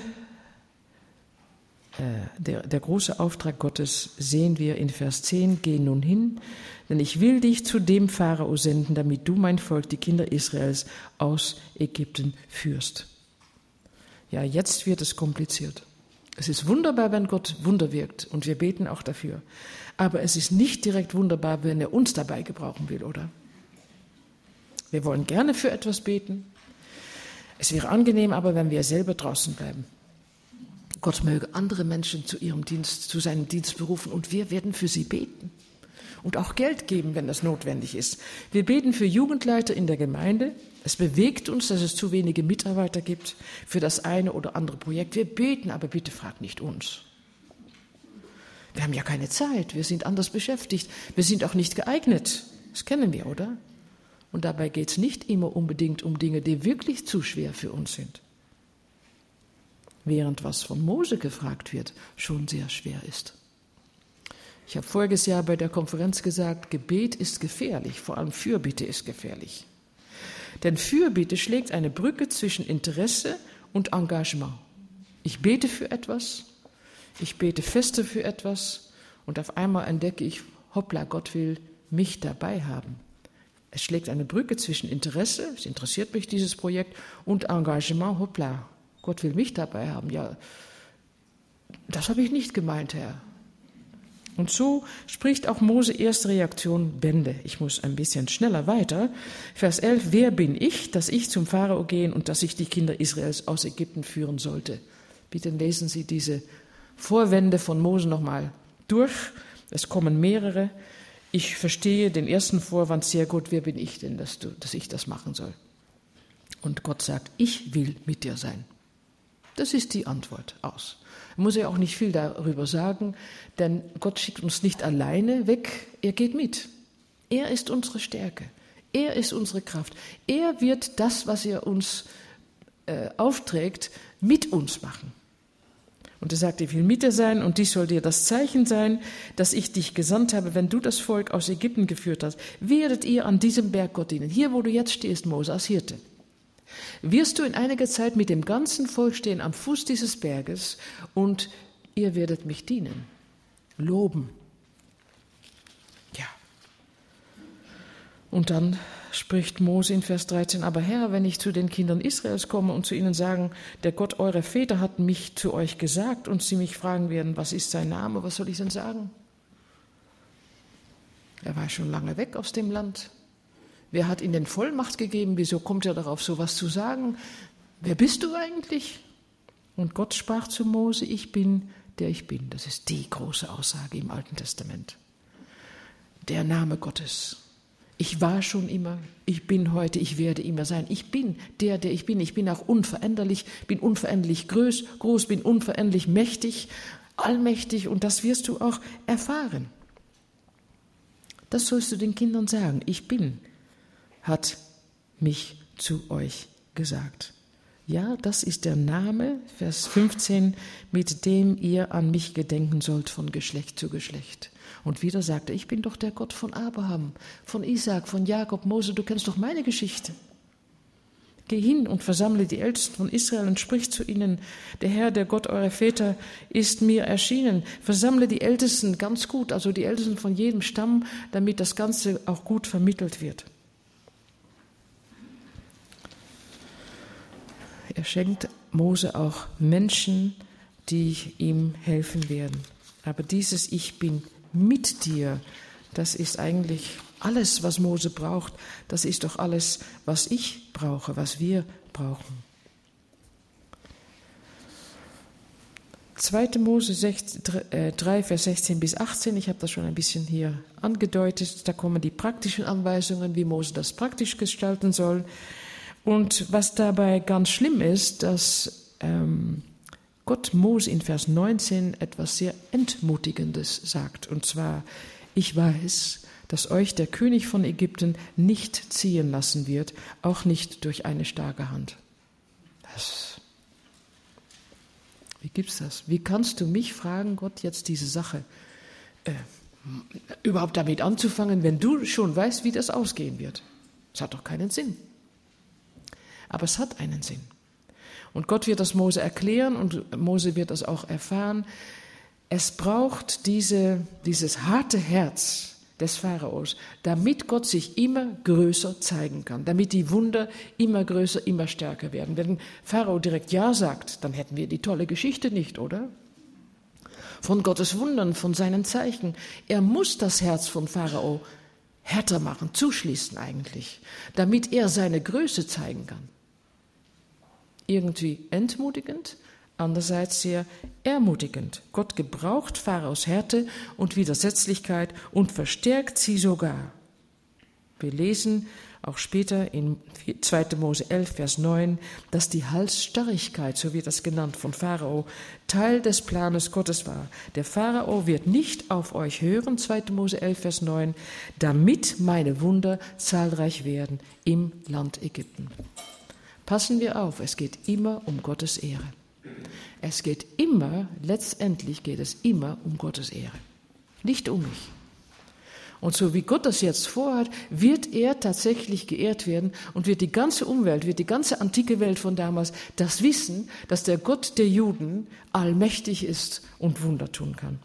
äh, der, der große Auftrag Gottes sehen wir in Vers zehn, geh nun hin, denn ich will dich zu dem Pharao senden, damit du mein Volk, die Kinder Israels, aus Ägypten führst. Ja, jetzt wird es kompliziert. Es ist wunderbar, wenn Gott Wunder wirkt, und wir beten auch dafür. Aber es ist nicht direkt wunderbar, wenn er uns dabei gebrauchen will, oder? Wir wollen gerne für etwas beten. Es wäre angenehm, aber wenn wir selber draußen bleiben. Gott möge andere Menschen zu ihrem Dienst, zu seinem Dienst berufen, und wir werden für sie beten und auch Geld geben, wenn das notwendig ist. Wir beten für Jugendleiter in der Gemeinde. Es bewegt uns, dass es zu wenige Mitarbeiter gibt für das eine oder andere Projekt. Wir beten, aber bitte fragt nicht uns. Wir haben ja keine Zeit, wir sind anders beschäftigt, wir sind auch nicht geeignet. Das kennen wir, oder? Und dabei geht es nicht immer unbedingt um Dinge, die wirklich zu schwer für uns sind. Während was von Mose gefragt wird, schon sehr schwer ist. Ich habe voriges Jahr bei der Konferenz gesagt, Gebet ist gefährlich, vor allem Fürbitte ist gefährlich. Denn Fürbitte schlägt eine Brücke zwischen Interesse und Engagement. Ich bete für etwas, ich bete feste für etwas und auf einmal entdecke ich, hoppla, Gott will mich dabei haben. Es schlägt eine Brücke zwischen Interesse, es interessiert mich dieses Projekt, und Engagement, hoppla, Gott will mich dabei haben. Ja, das habe ich nicht gemeint, Herr. Und so spricht auch Mose erste Reaktion Bände. Ich muss ein bisschen schneller weiter. Vers elf, wer bin ich, dass ich zum Pharao gehen und dass ich die Kinder Israels aus Ägypten führen sollte? Bitte lesen Sie diese Vorwände von Mose nochmal durch. Es kommen mehrere. Ich verstehe den ersten Vorwand sehr gut. Wer bin ich denn, dass, du, dass ich das machen soll? Und Gott sagt, ich will mit dir sein. Das ist die Antwort aus. Ich muss ja auch nicht viel darüber sagen, denn Gott schickt uns nicht alleine weg, er geht mit. Er ist unsere Stärke, er ist unsere Kraft. Er wird das, was er uns äh, aufträgt, mit uns machen. Und er sagt, ich will mit dir sein und dies soll dir das Zeichen sein, dass ich dich gesandt habe, wenn du das Volk aus Ägypten geführt hast. Werdet ihr an diesem Berg Gott dienen, hier wo du jetzt stehst, Mose, als Hirte. Wirst du in einiger Zeit mit dem ganzen Volk stehen am Fuß dieses Berges und ihr werdet mich dienen, loben. Ja. Und dann spricht Mose in Vers dreizehn, aber Herr, wenn ich zu den Kindern Israels komme und zu ihnen sagen, der Gott eurer Väter hat mich zu euch gesagt und sie mich fragen werden, was ist sein Name, was soll ich denn sagen? Er war schon lange weg aus dem Land. Wer hat ihm denn Vollmacht gegeben? Wieso kommt er darauf, sowas zu sagen? Wer bist du eigentlich? Und Gott sprach zu Mose, ich bin, der ich bin. Das ist die große Aussage im Alten Testament. Der Name Gottes. Ich war schon immer, ich bin heute, ich werde immer sein. Ich bin der, der ich bin. Ich bin auch unveränderlich, bin unveränderlich groß, groß, bin unveränderlich mächtig, allmächtig und das wirst du auch erfahren. Das sollst du den Kindern sagen. Ich bin, hat mich zu euch gesagt. Ja, das ist der Name, Vers fünfzehn, mit dem ihr an mich gedenken sollt von Geschlecht zu Geschlecht. Und wieder sagt er, ich bin doch der Gott von Abraham, von Isaak, von Jakob, Mose, du kennst doch meine Geschichte. Geh hin und versammle die Ältesten von Israel und sprich zu ihnen, der Herr, der Gott eurer Väter, ist mir erschienen. Versammle die Ältesten ganz gut, also die Ältesten von jedem Stamm, damit das Ganze auch gut vermittelt wird. Er schenkt Mose auch Menschen, die ihm helfen werden. Aber dieses Ich bin mit dir, das ist eigentlich alles, was Mose braucht. Das ist doch alles, was ich brauche, was wir brauchen. zweite Mose drei, Vers sechzehn bis achtzehn, ich habe das schon ein bisschen hier angedeutet. Da kommen die praktischen Anweisungen, wie Mose das praktisch gestalten soll. Und was dabei ganz schlimm ist, dass ähm, Gott Mose in Vers neunzehn etwas sehr Entmutigendes sagt. Und zwar, ich weiß, dass euch der König von Ägypten nicht ziehen lassen wird, auch nicht durch eine starke Hand. Das, wie gibt's das? Wie kannst du mich fragen, Gott, jetzt diese Sache äh, überhaupt damit anzufangen, wenn du schon weißt, wie das ausgehen wird? Das hat doch keinen Sinn. Aber es hat einen Sinn. Und Gott wird das Mose erklären und Mose wird das auch erfahren. Es braucht diese, dieses harte Herz des Pharaos, damit Gott sich immer größer zeigen kann, damit die Wunder immer größer, immer stärker werden. Wenn Pharao direkt Ja sagt, dann hätten wir die tolle Geschichte nicht, oder? Von Gottes Wundern, von seinen Zeichen. Er muss das Herz von Pharao härter machen, zuschließen eigentlich, damit er seine Größe zeigen kann. Irgendwie entmutigend, andererseits sehr ermutigend. Gott gebraucht Pharaos Härte und Widersetzlichkeit und verstärkt sie sogar. Wir lesen auch später in zweiter Mose elf, Vers neun, dass die Halsstarrigkeit, so wird das genannt von Pharao, Teil des Planes Gottes war. Der Pharao wird nicht auf euch hören, zweiter Mose elf, Vers neun, damit meine Wunder zahlreich werden im Land Ägypten. Passen wir auf, es geht immer um Gottes Ehre. Es geht immer, letztendlich geht es immer um Gottes Ehre, nicht um mich. Und so wie Gott das jetzt vorhat, wird er tatsächlich geehrt werden und wird die ganze Umwelt, wird die ganze antike Welt von damals das wissen, dass der Gott der Juden allmächtig ist und Wunder tun kann.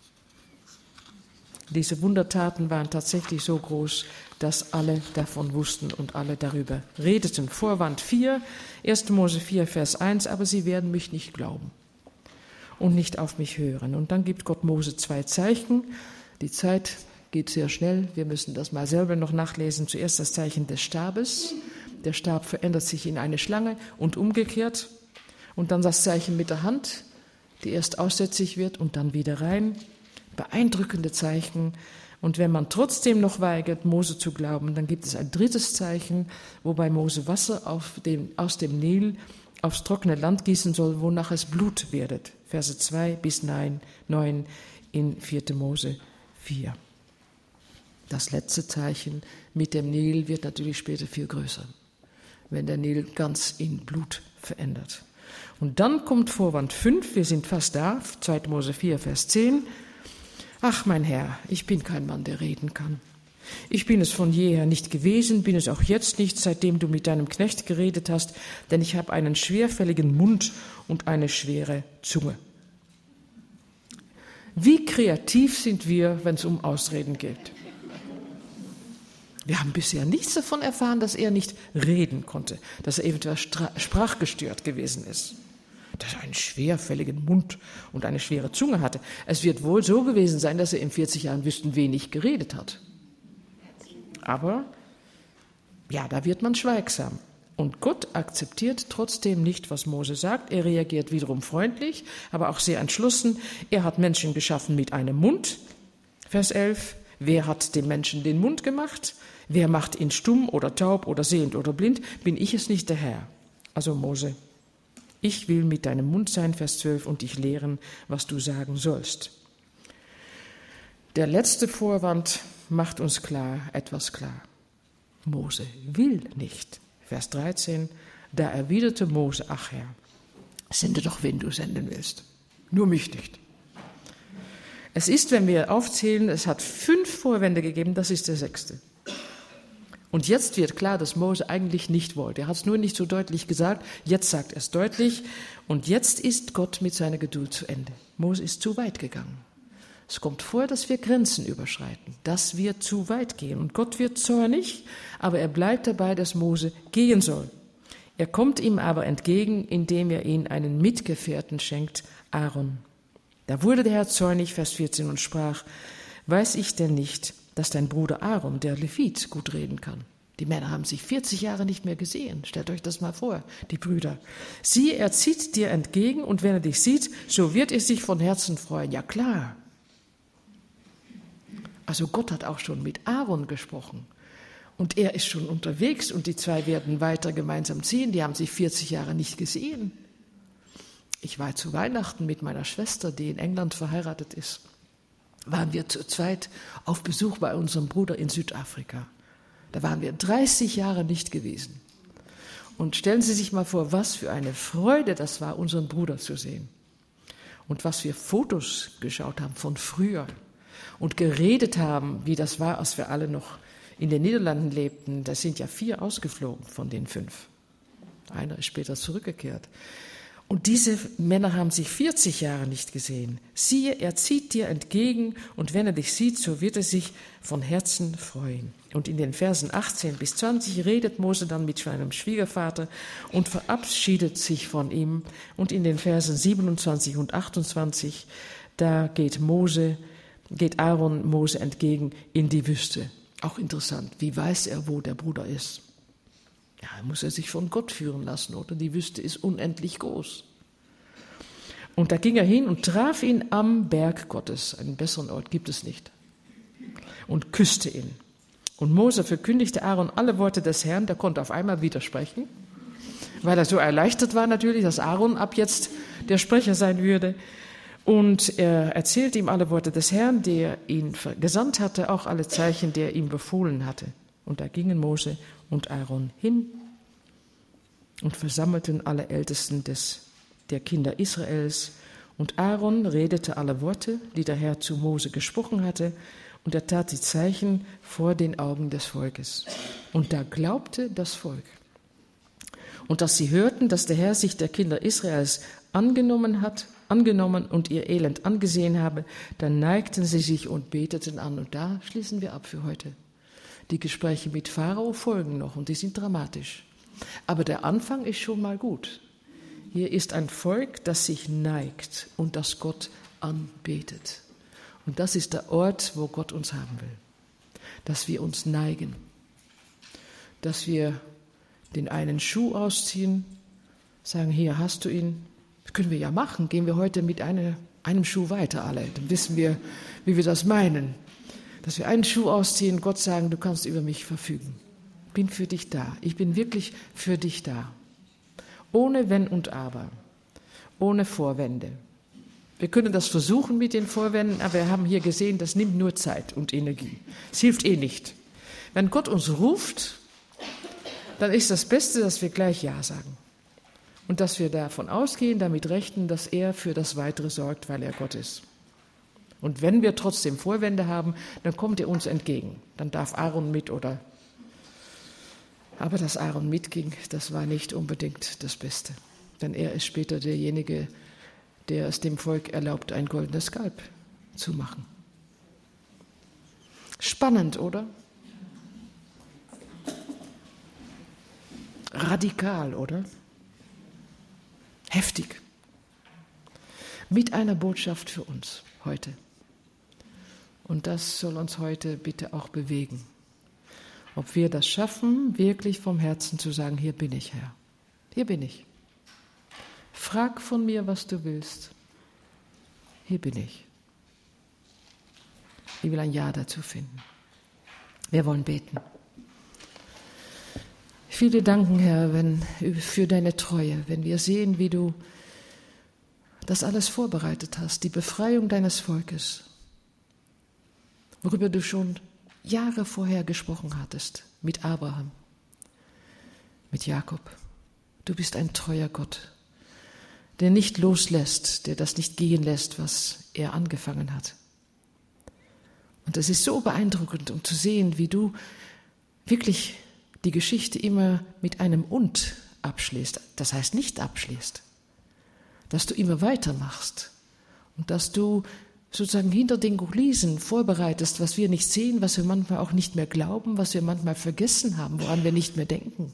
Diese Wundertaten waren tatsächlich so groß, dass alle davon wussten und alle darüber redeten. Vorwand vier, erster Mose vier, Vers eins, aber sie werden mich nicht glauben und nicht auf mich hören. Und dann gibt Gott Mose zwei Zeichen. Die Zeit geht sehr schnell, wir müssen das mal selber noch nachlesen. Zuerst das Zeichen des Stabes. Der Stab verändert sich in eine Schlange und umgekehrt. Und dann das Zeichen mit der Hand, die erst aussätzig wird und dann wieder rein. Beeindruckende Zeichen. Und wenn man trotzdem noch weigert, Mose zu glauben, dann gibt es ein drittes Zeichen, wobei Mose Wasser auf dem, aus dem Nil aufs trockene Land gießen soll, wonach es Blut werdet. Verse zwei bis neun in vierter Mose vier. Das letzte Zeichen mit dem Nil wird natürlich später viel größer, wenn der Nil ganz in Blut verändert. Und dann kommt Vorwand fünf, wir sind fast da, zweiter Mose vier, Vers zehn. Ach, mein Herr, ich bin kein Mann, der reden kann. Ich bin es von jeher nicht gewesen, bin es auch jetzt nicht, seitdem du mit deinem Knecht geredet hast, denn ich habe einen schwerfälligen Mund und eine schwere Zunge. Wie kreativ sind wir, wenn es um Ausreden geht? Wir haben bisher nichts davon erfahren, dass er nicht reden konnte, dass er eventuell sprachgestört gewesen ist, dass er einen schwerfälligen Mund und eine schwere Zunge hatte. Es wird wohl so gewesen sein, dass er in vierzig Jahren wüssten wenig geredet hat. Aber ja, da wird man schweigsam. Und Gott akzeptiert trotzdem nicht, was Mose sagt. Er reagiert wiederum freundlich, aber auch sehr entschlossen. Er hat Menschen geschaffen mit einem Mund. Vers elf. Wer hat dem Menschen den Mund gemacht? Wer macht ihn stumm oder taub oder sehend oder blind? Bin ich es nicht, der Herr? Also Mose, ich will mit deinem Mund sein, Vers zwölf, und dich lehren, was du sagen sollst. Der letzte Vorwand macht uns klar, etwas klar. Mose will nicht. Vers dreizehn, da erwiderte Mose, ach Herr, sende doch, wen du senden willst, nur mich nicht. Es ist, wenn wir aufzählen, es hat fünf Vorwände gegeben, das ist der sechste. Und jetzt wird klar, dass Mose eigentlich nicht wollte. Er hat es nur nicht so deutlich gesagt, jetzt sagt er es deutlich. Und jetzt ist Gott mit seiner Geduld zu Ende. Mose ist zu weit gegangen. Es kommt vor, dass wir Grenzen überschreiten, dass wir zu weit gehen. Und Gott wird zornig, aber er bleibt dabei, dass Mose gehen soll. Er kommt ihm aber entgegen, indem er ihm einen Mitgefährten schenkt, Aaron. Da wurde der Herr zornig, Vers vierzehn, und sprach, weiß ich denn nicht, dass dein Bruder Aaron, der Levit, gut reden kann? Die Männer haben sich vierzig Jahre nicht mehr gesehen. Stellt euch das mal vor, die Brüder. Sieh, er zieht dir entgegen, und wenn er dich sieht, so wird er sich von Herzen freuen. Ja klar. Also Gott hat auch schon mit Aaron gesprochen. Und er ist schon unterwegs, und die zwei werden weiter gemeinsam ziehen. Die haben sich vierzig Jahre nicht gesehen. Ich war zu Weihnachten mit meiner Schwester, die in England verheiratet ist. Waren wir zu zweit auf Besuch bei unserem Bruder in Südafrika. Da waren wir dreißig Jahre nicht gewesen. Und stellen Sie sich mal vor, was für eine Freude das war, unseren Bruder zu sehen. Und was wir Fotos geschaut haben von früher und geredet haben, wie das war, als wir alle noch in den Niederlanden lebten. Da sind ja vier ausgeflogen von den fünf. Einer ist später zurückgekehrt. Und diese Männer haben sich vierzig Jahre nicht gesehen. Siehe, er zieht dir entgegen, und wenn er dich sieht, so wird er sich von Herzen freuen. Und in den Versen achtzehn bis zwanzig redet Mose dann mit seinem Schwiegervater und verabschiedet sich von ihm. Und in den Versen siebenundzwanzig und achtundzwanzig, da geht Mose, geht Aaron Mose entgegen in die Wüste. Auch interessant, wie weiß er, wo der Bruder ist? Ja, muss er sich von Gott führen lassen, oder? Die Wüste ist unendlich groß. Und da ging er hin und traf ihn am Berg Gottes. Einen besseren Ort gibt es nicht. Und küsste ihn. Und Mose verkündigte Aaron alle Worte des Herrn, der konnte auf einmal widersprechen, weil er so erleichtert war natürlich, dass Aaron ab jetzt der Sprecher sein würde. Und er erzählte ihm alle Worte des Herrn, der ihn gesandt hatte, auch alle Zeichen, die er ihm befohlen hatte. Und da gingen Mose und Aaron hin und versammelten alle Ältesten des, der Kinder Israels. Und Aaron redete alle Worte, die der Herr zu Mose gesprochen hatte, und er tat die Zeichen vor den Augen des Volkes. Und da glaubte das Volk. Und dass sie hörten, dass der Herr sich der Kinder Israels angenommen hat, angenommen und ihr Elend angesehen habe, dann neigten sie sich und beteten an. Und da schließen wir ab für heute. Die Gespräche mit Pharao folgen noch und die sind dramatisch. Aber der Anfang ist schon mal gut. Hier ist ein Volk, das sich neigt und das Gott anbetet. Und das ist der Ort, wo Gott uns haben will. Dass wir uns neigen. Dass wir den einen Schuh ausziehen, sagen, hier hast du ihn. Das können wir ja machen. Gehen wir heute mit eine, einem Schuh weiter alle. Dann wissen wir, wie wir das meinen. Dass wir einen Schuh ausziehen, Gott sagen, du kannst über mich verfügen. Ich bin für dich da. Ich bin wirklich für dich da. Ohne Wenn und Aber. Ohne Vorwände. Wir können das versuchen mit den Vorwänden, aber wir haben hier gesehen, das nimmt nur Zeit und Energie. Es hilft eh nicht. Wenn Gott uns ruft, dann ist das Beste, dass wir gleich Ja sagen. Und dass wir davon ausgehen, damit rechnen, dass er für das Weitere sorgt, weil er Gott ist. Und wenn wir trotzdem Vorwände haben, dann kommt er uns entgegen. Dann darf Aaron mit oder... Aber dass Aaron mitging, das war nicht unbedingt das Beste. Denn er ist später derjenige, der es dem Volk erlaubt, ein goldenes Kalb zu machen. Spannend, oder? Radikal, oder? Heftig. Mit einer Botschaft für uns heute. Und das soll uns heute bitte auch bewegen. Ob wir das schaffen, wirklich vom Herzen zu sagen, hier bin ich, Herr. Hier bin ich. Frag von mir, was du willst. Hier bin ich. Ich will ein Ja dazu finden. Wir wollen beten. Ich will dir danken, Herr, wenn, für deine Treue, wenn wir sehen, wie du das alles vorbereitet hast, die Befreiung deines Volkes, worüber du schon Jahre vorher gesprochen hattest, mit Abraham, mit Jakob. Du bist ein treuer Gott, der nicht loslässt, der das nicht gehen lässt, was er angefangen hat. Und es ist so beeindruckend, um zu sehen, wie du wirklich die Geschichte immer mit einem Und abschließt. Das heißt nicht abschließt, dass du immer weitermachst und dass du sozusagen hinter den Kulissen vorbereitest, was wir nicht sehen, was wir manchmal auch nicht mehr glauben, was wir manchmal vergessen haben, woran wir nicht mehr denken.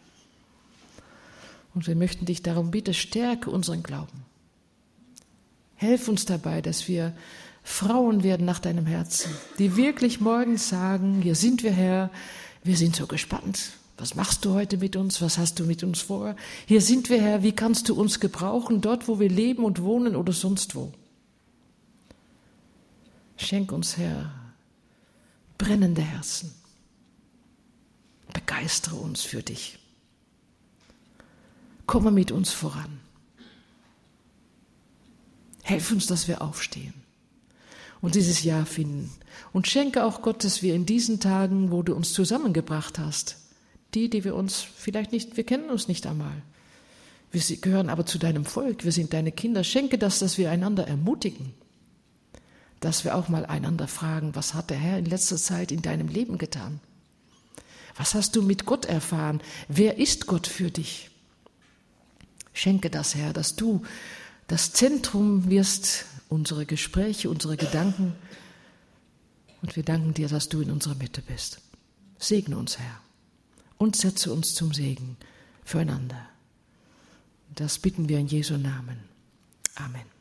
Und wir möchten dich darum bitten, stärke unseren Glauben. Helf uns dabei, dass wir Frauen werden nach deinem Herzen, die wirklich morgens sagen, hier sind wir, Herr, wir sind so gespannt. Was machst du heute mit uns? Was hast du mit uns vor? Hier sind wir, Herr, wie kannst du uns gebrauchen, dort, wo wir leben und wohnen oder sonst wo? Schenk uns, Herr, brennende Herzen. Begeistere uns für dich. Komme mit uns voran. Helf uns, dass wir aufstehen und dieses Ja finden. Und schenke auch Gott, dass wir in diesen Tagen, wo du uns zusammengebracht hast, die, die wir uns vielleicht nicht, wir kennen uns nicht einmal. Wir gehören aber zu deinem Volk, wir sind deine Kinder. Schenke das, dass wir einander ermutigen. Dass wir auch mal einander fragen, was hat der Herr in letzter Zeit in deinem Leben getan? Was hast du mit Gott erfahren? Wer ist Gott für dich? Schenke das, Herr, dass du das Zentrum wirst, unsere Gespräche, unsere Gedanken. Und wir danken dir, dass du in unserer Mitte bist. Segne uns, Herr, und setze uns zum Segen füreinander. Das bitten wir in Jesu Namen. Amen.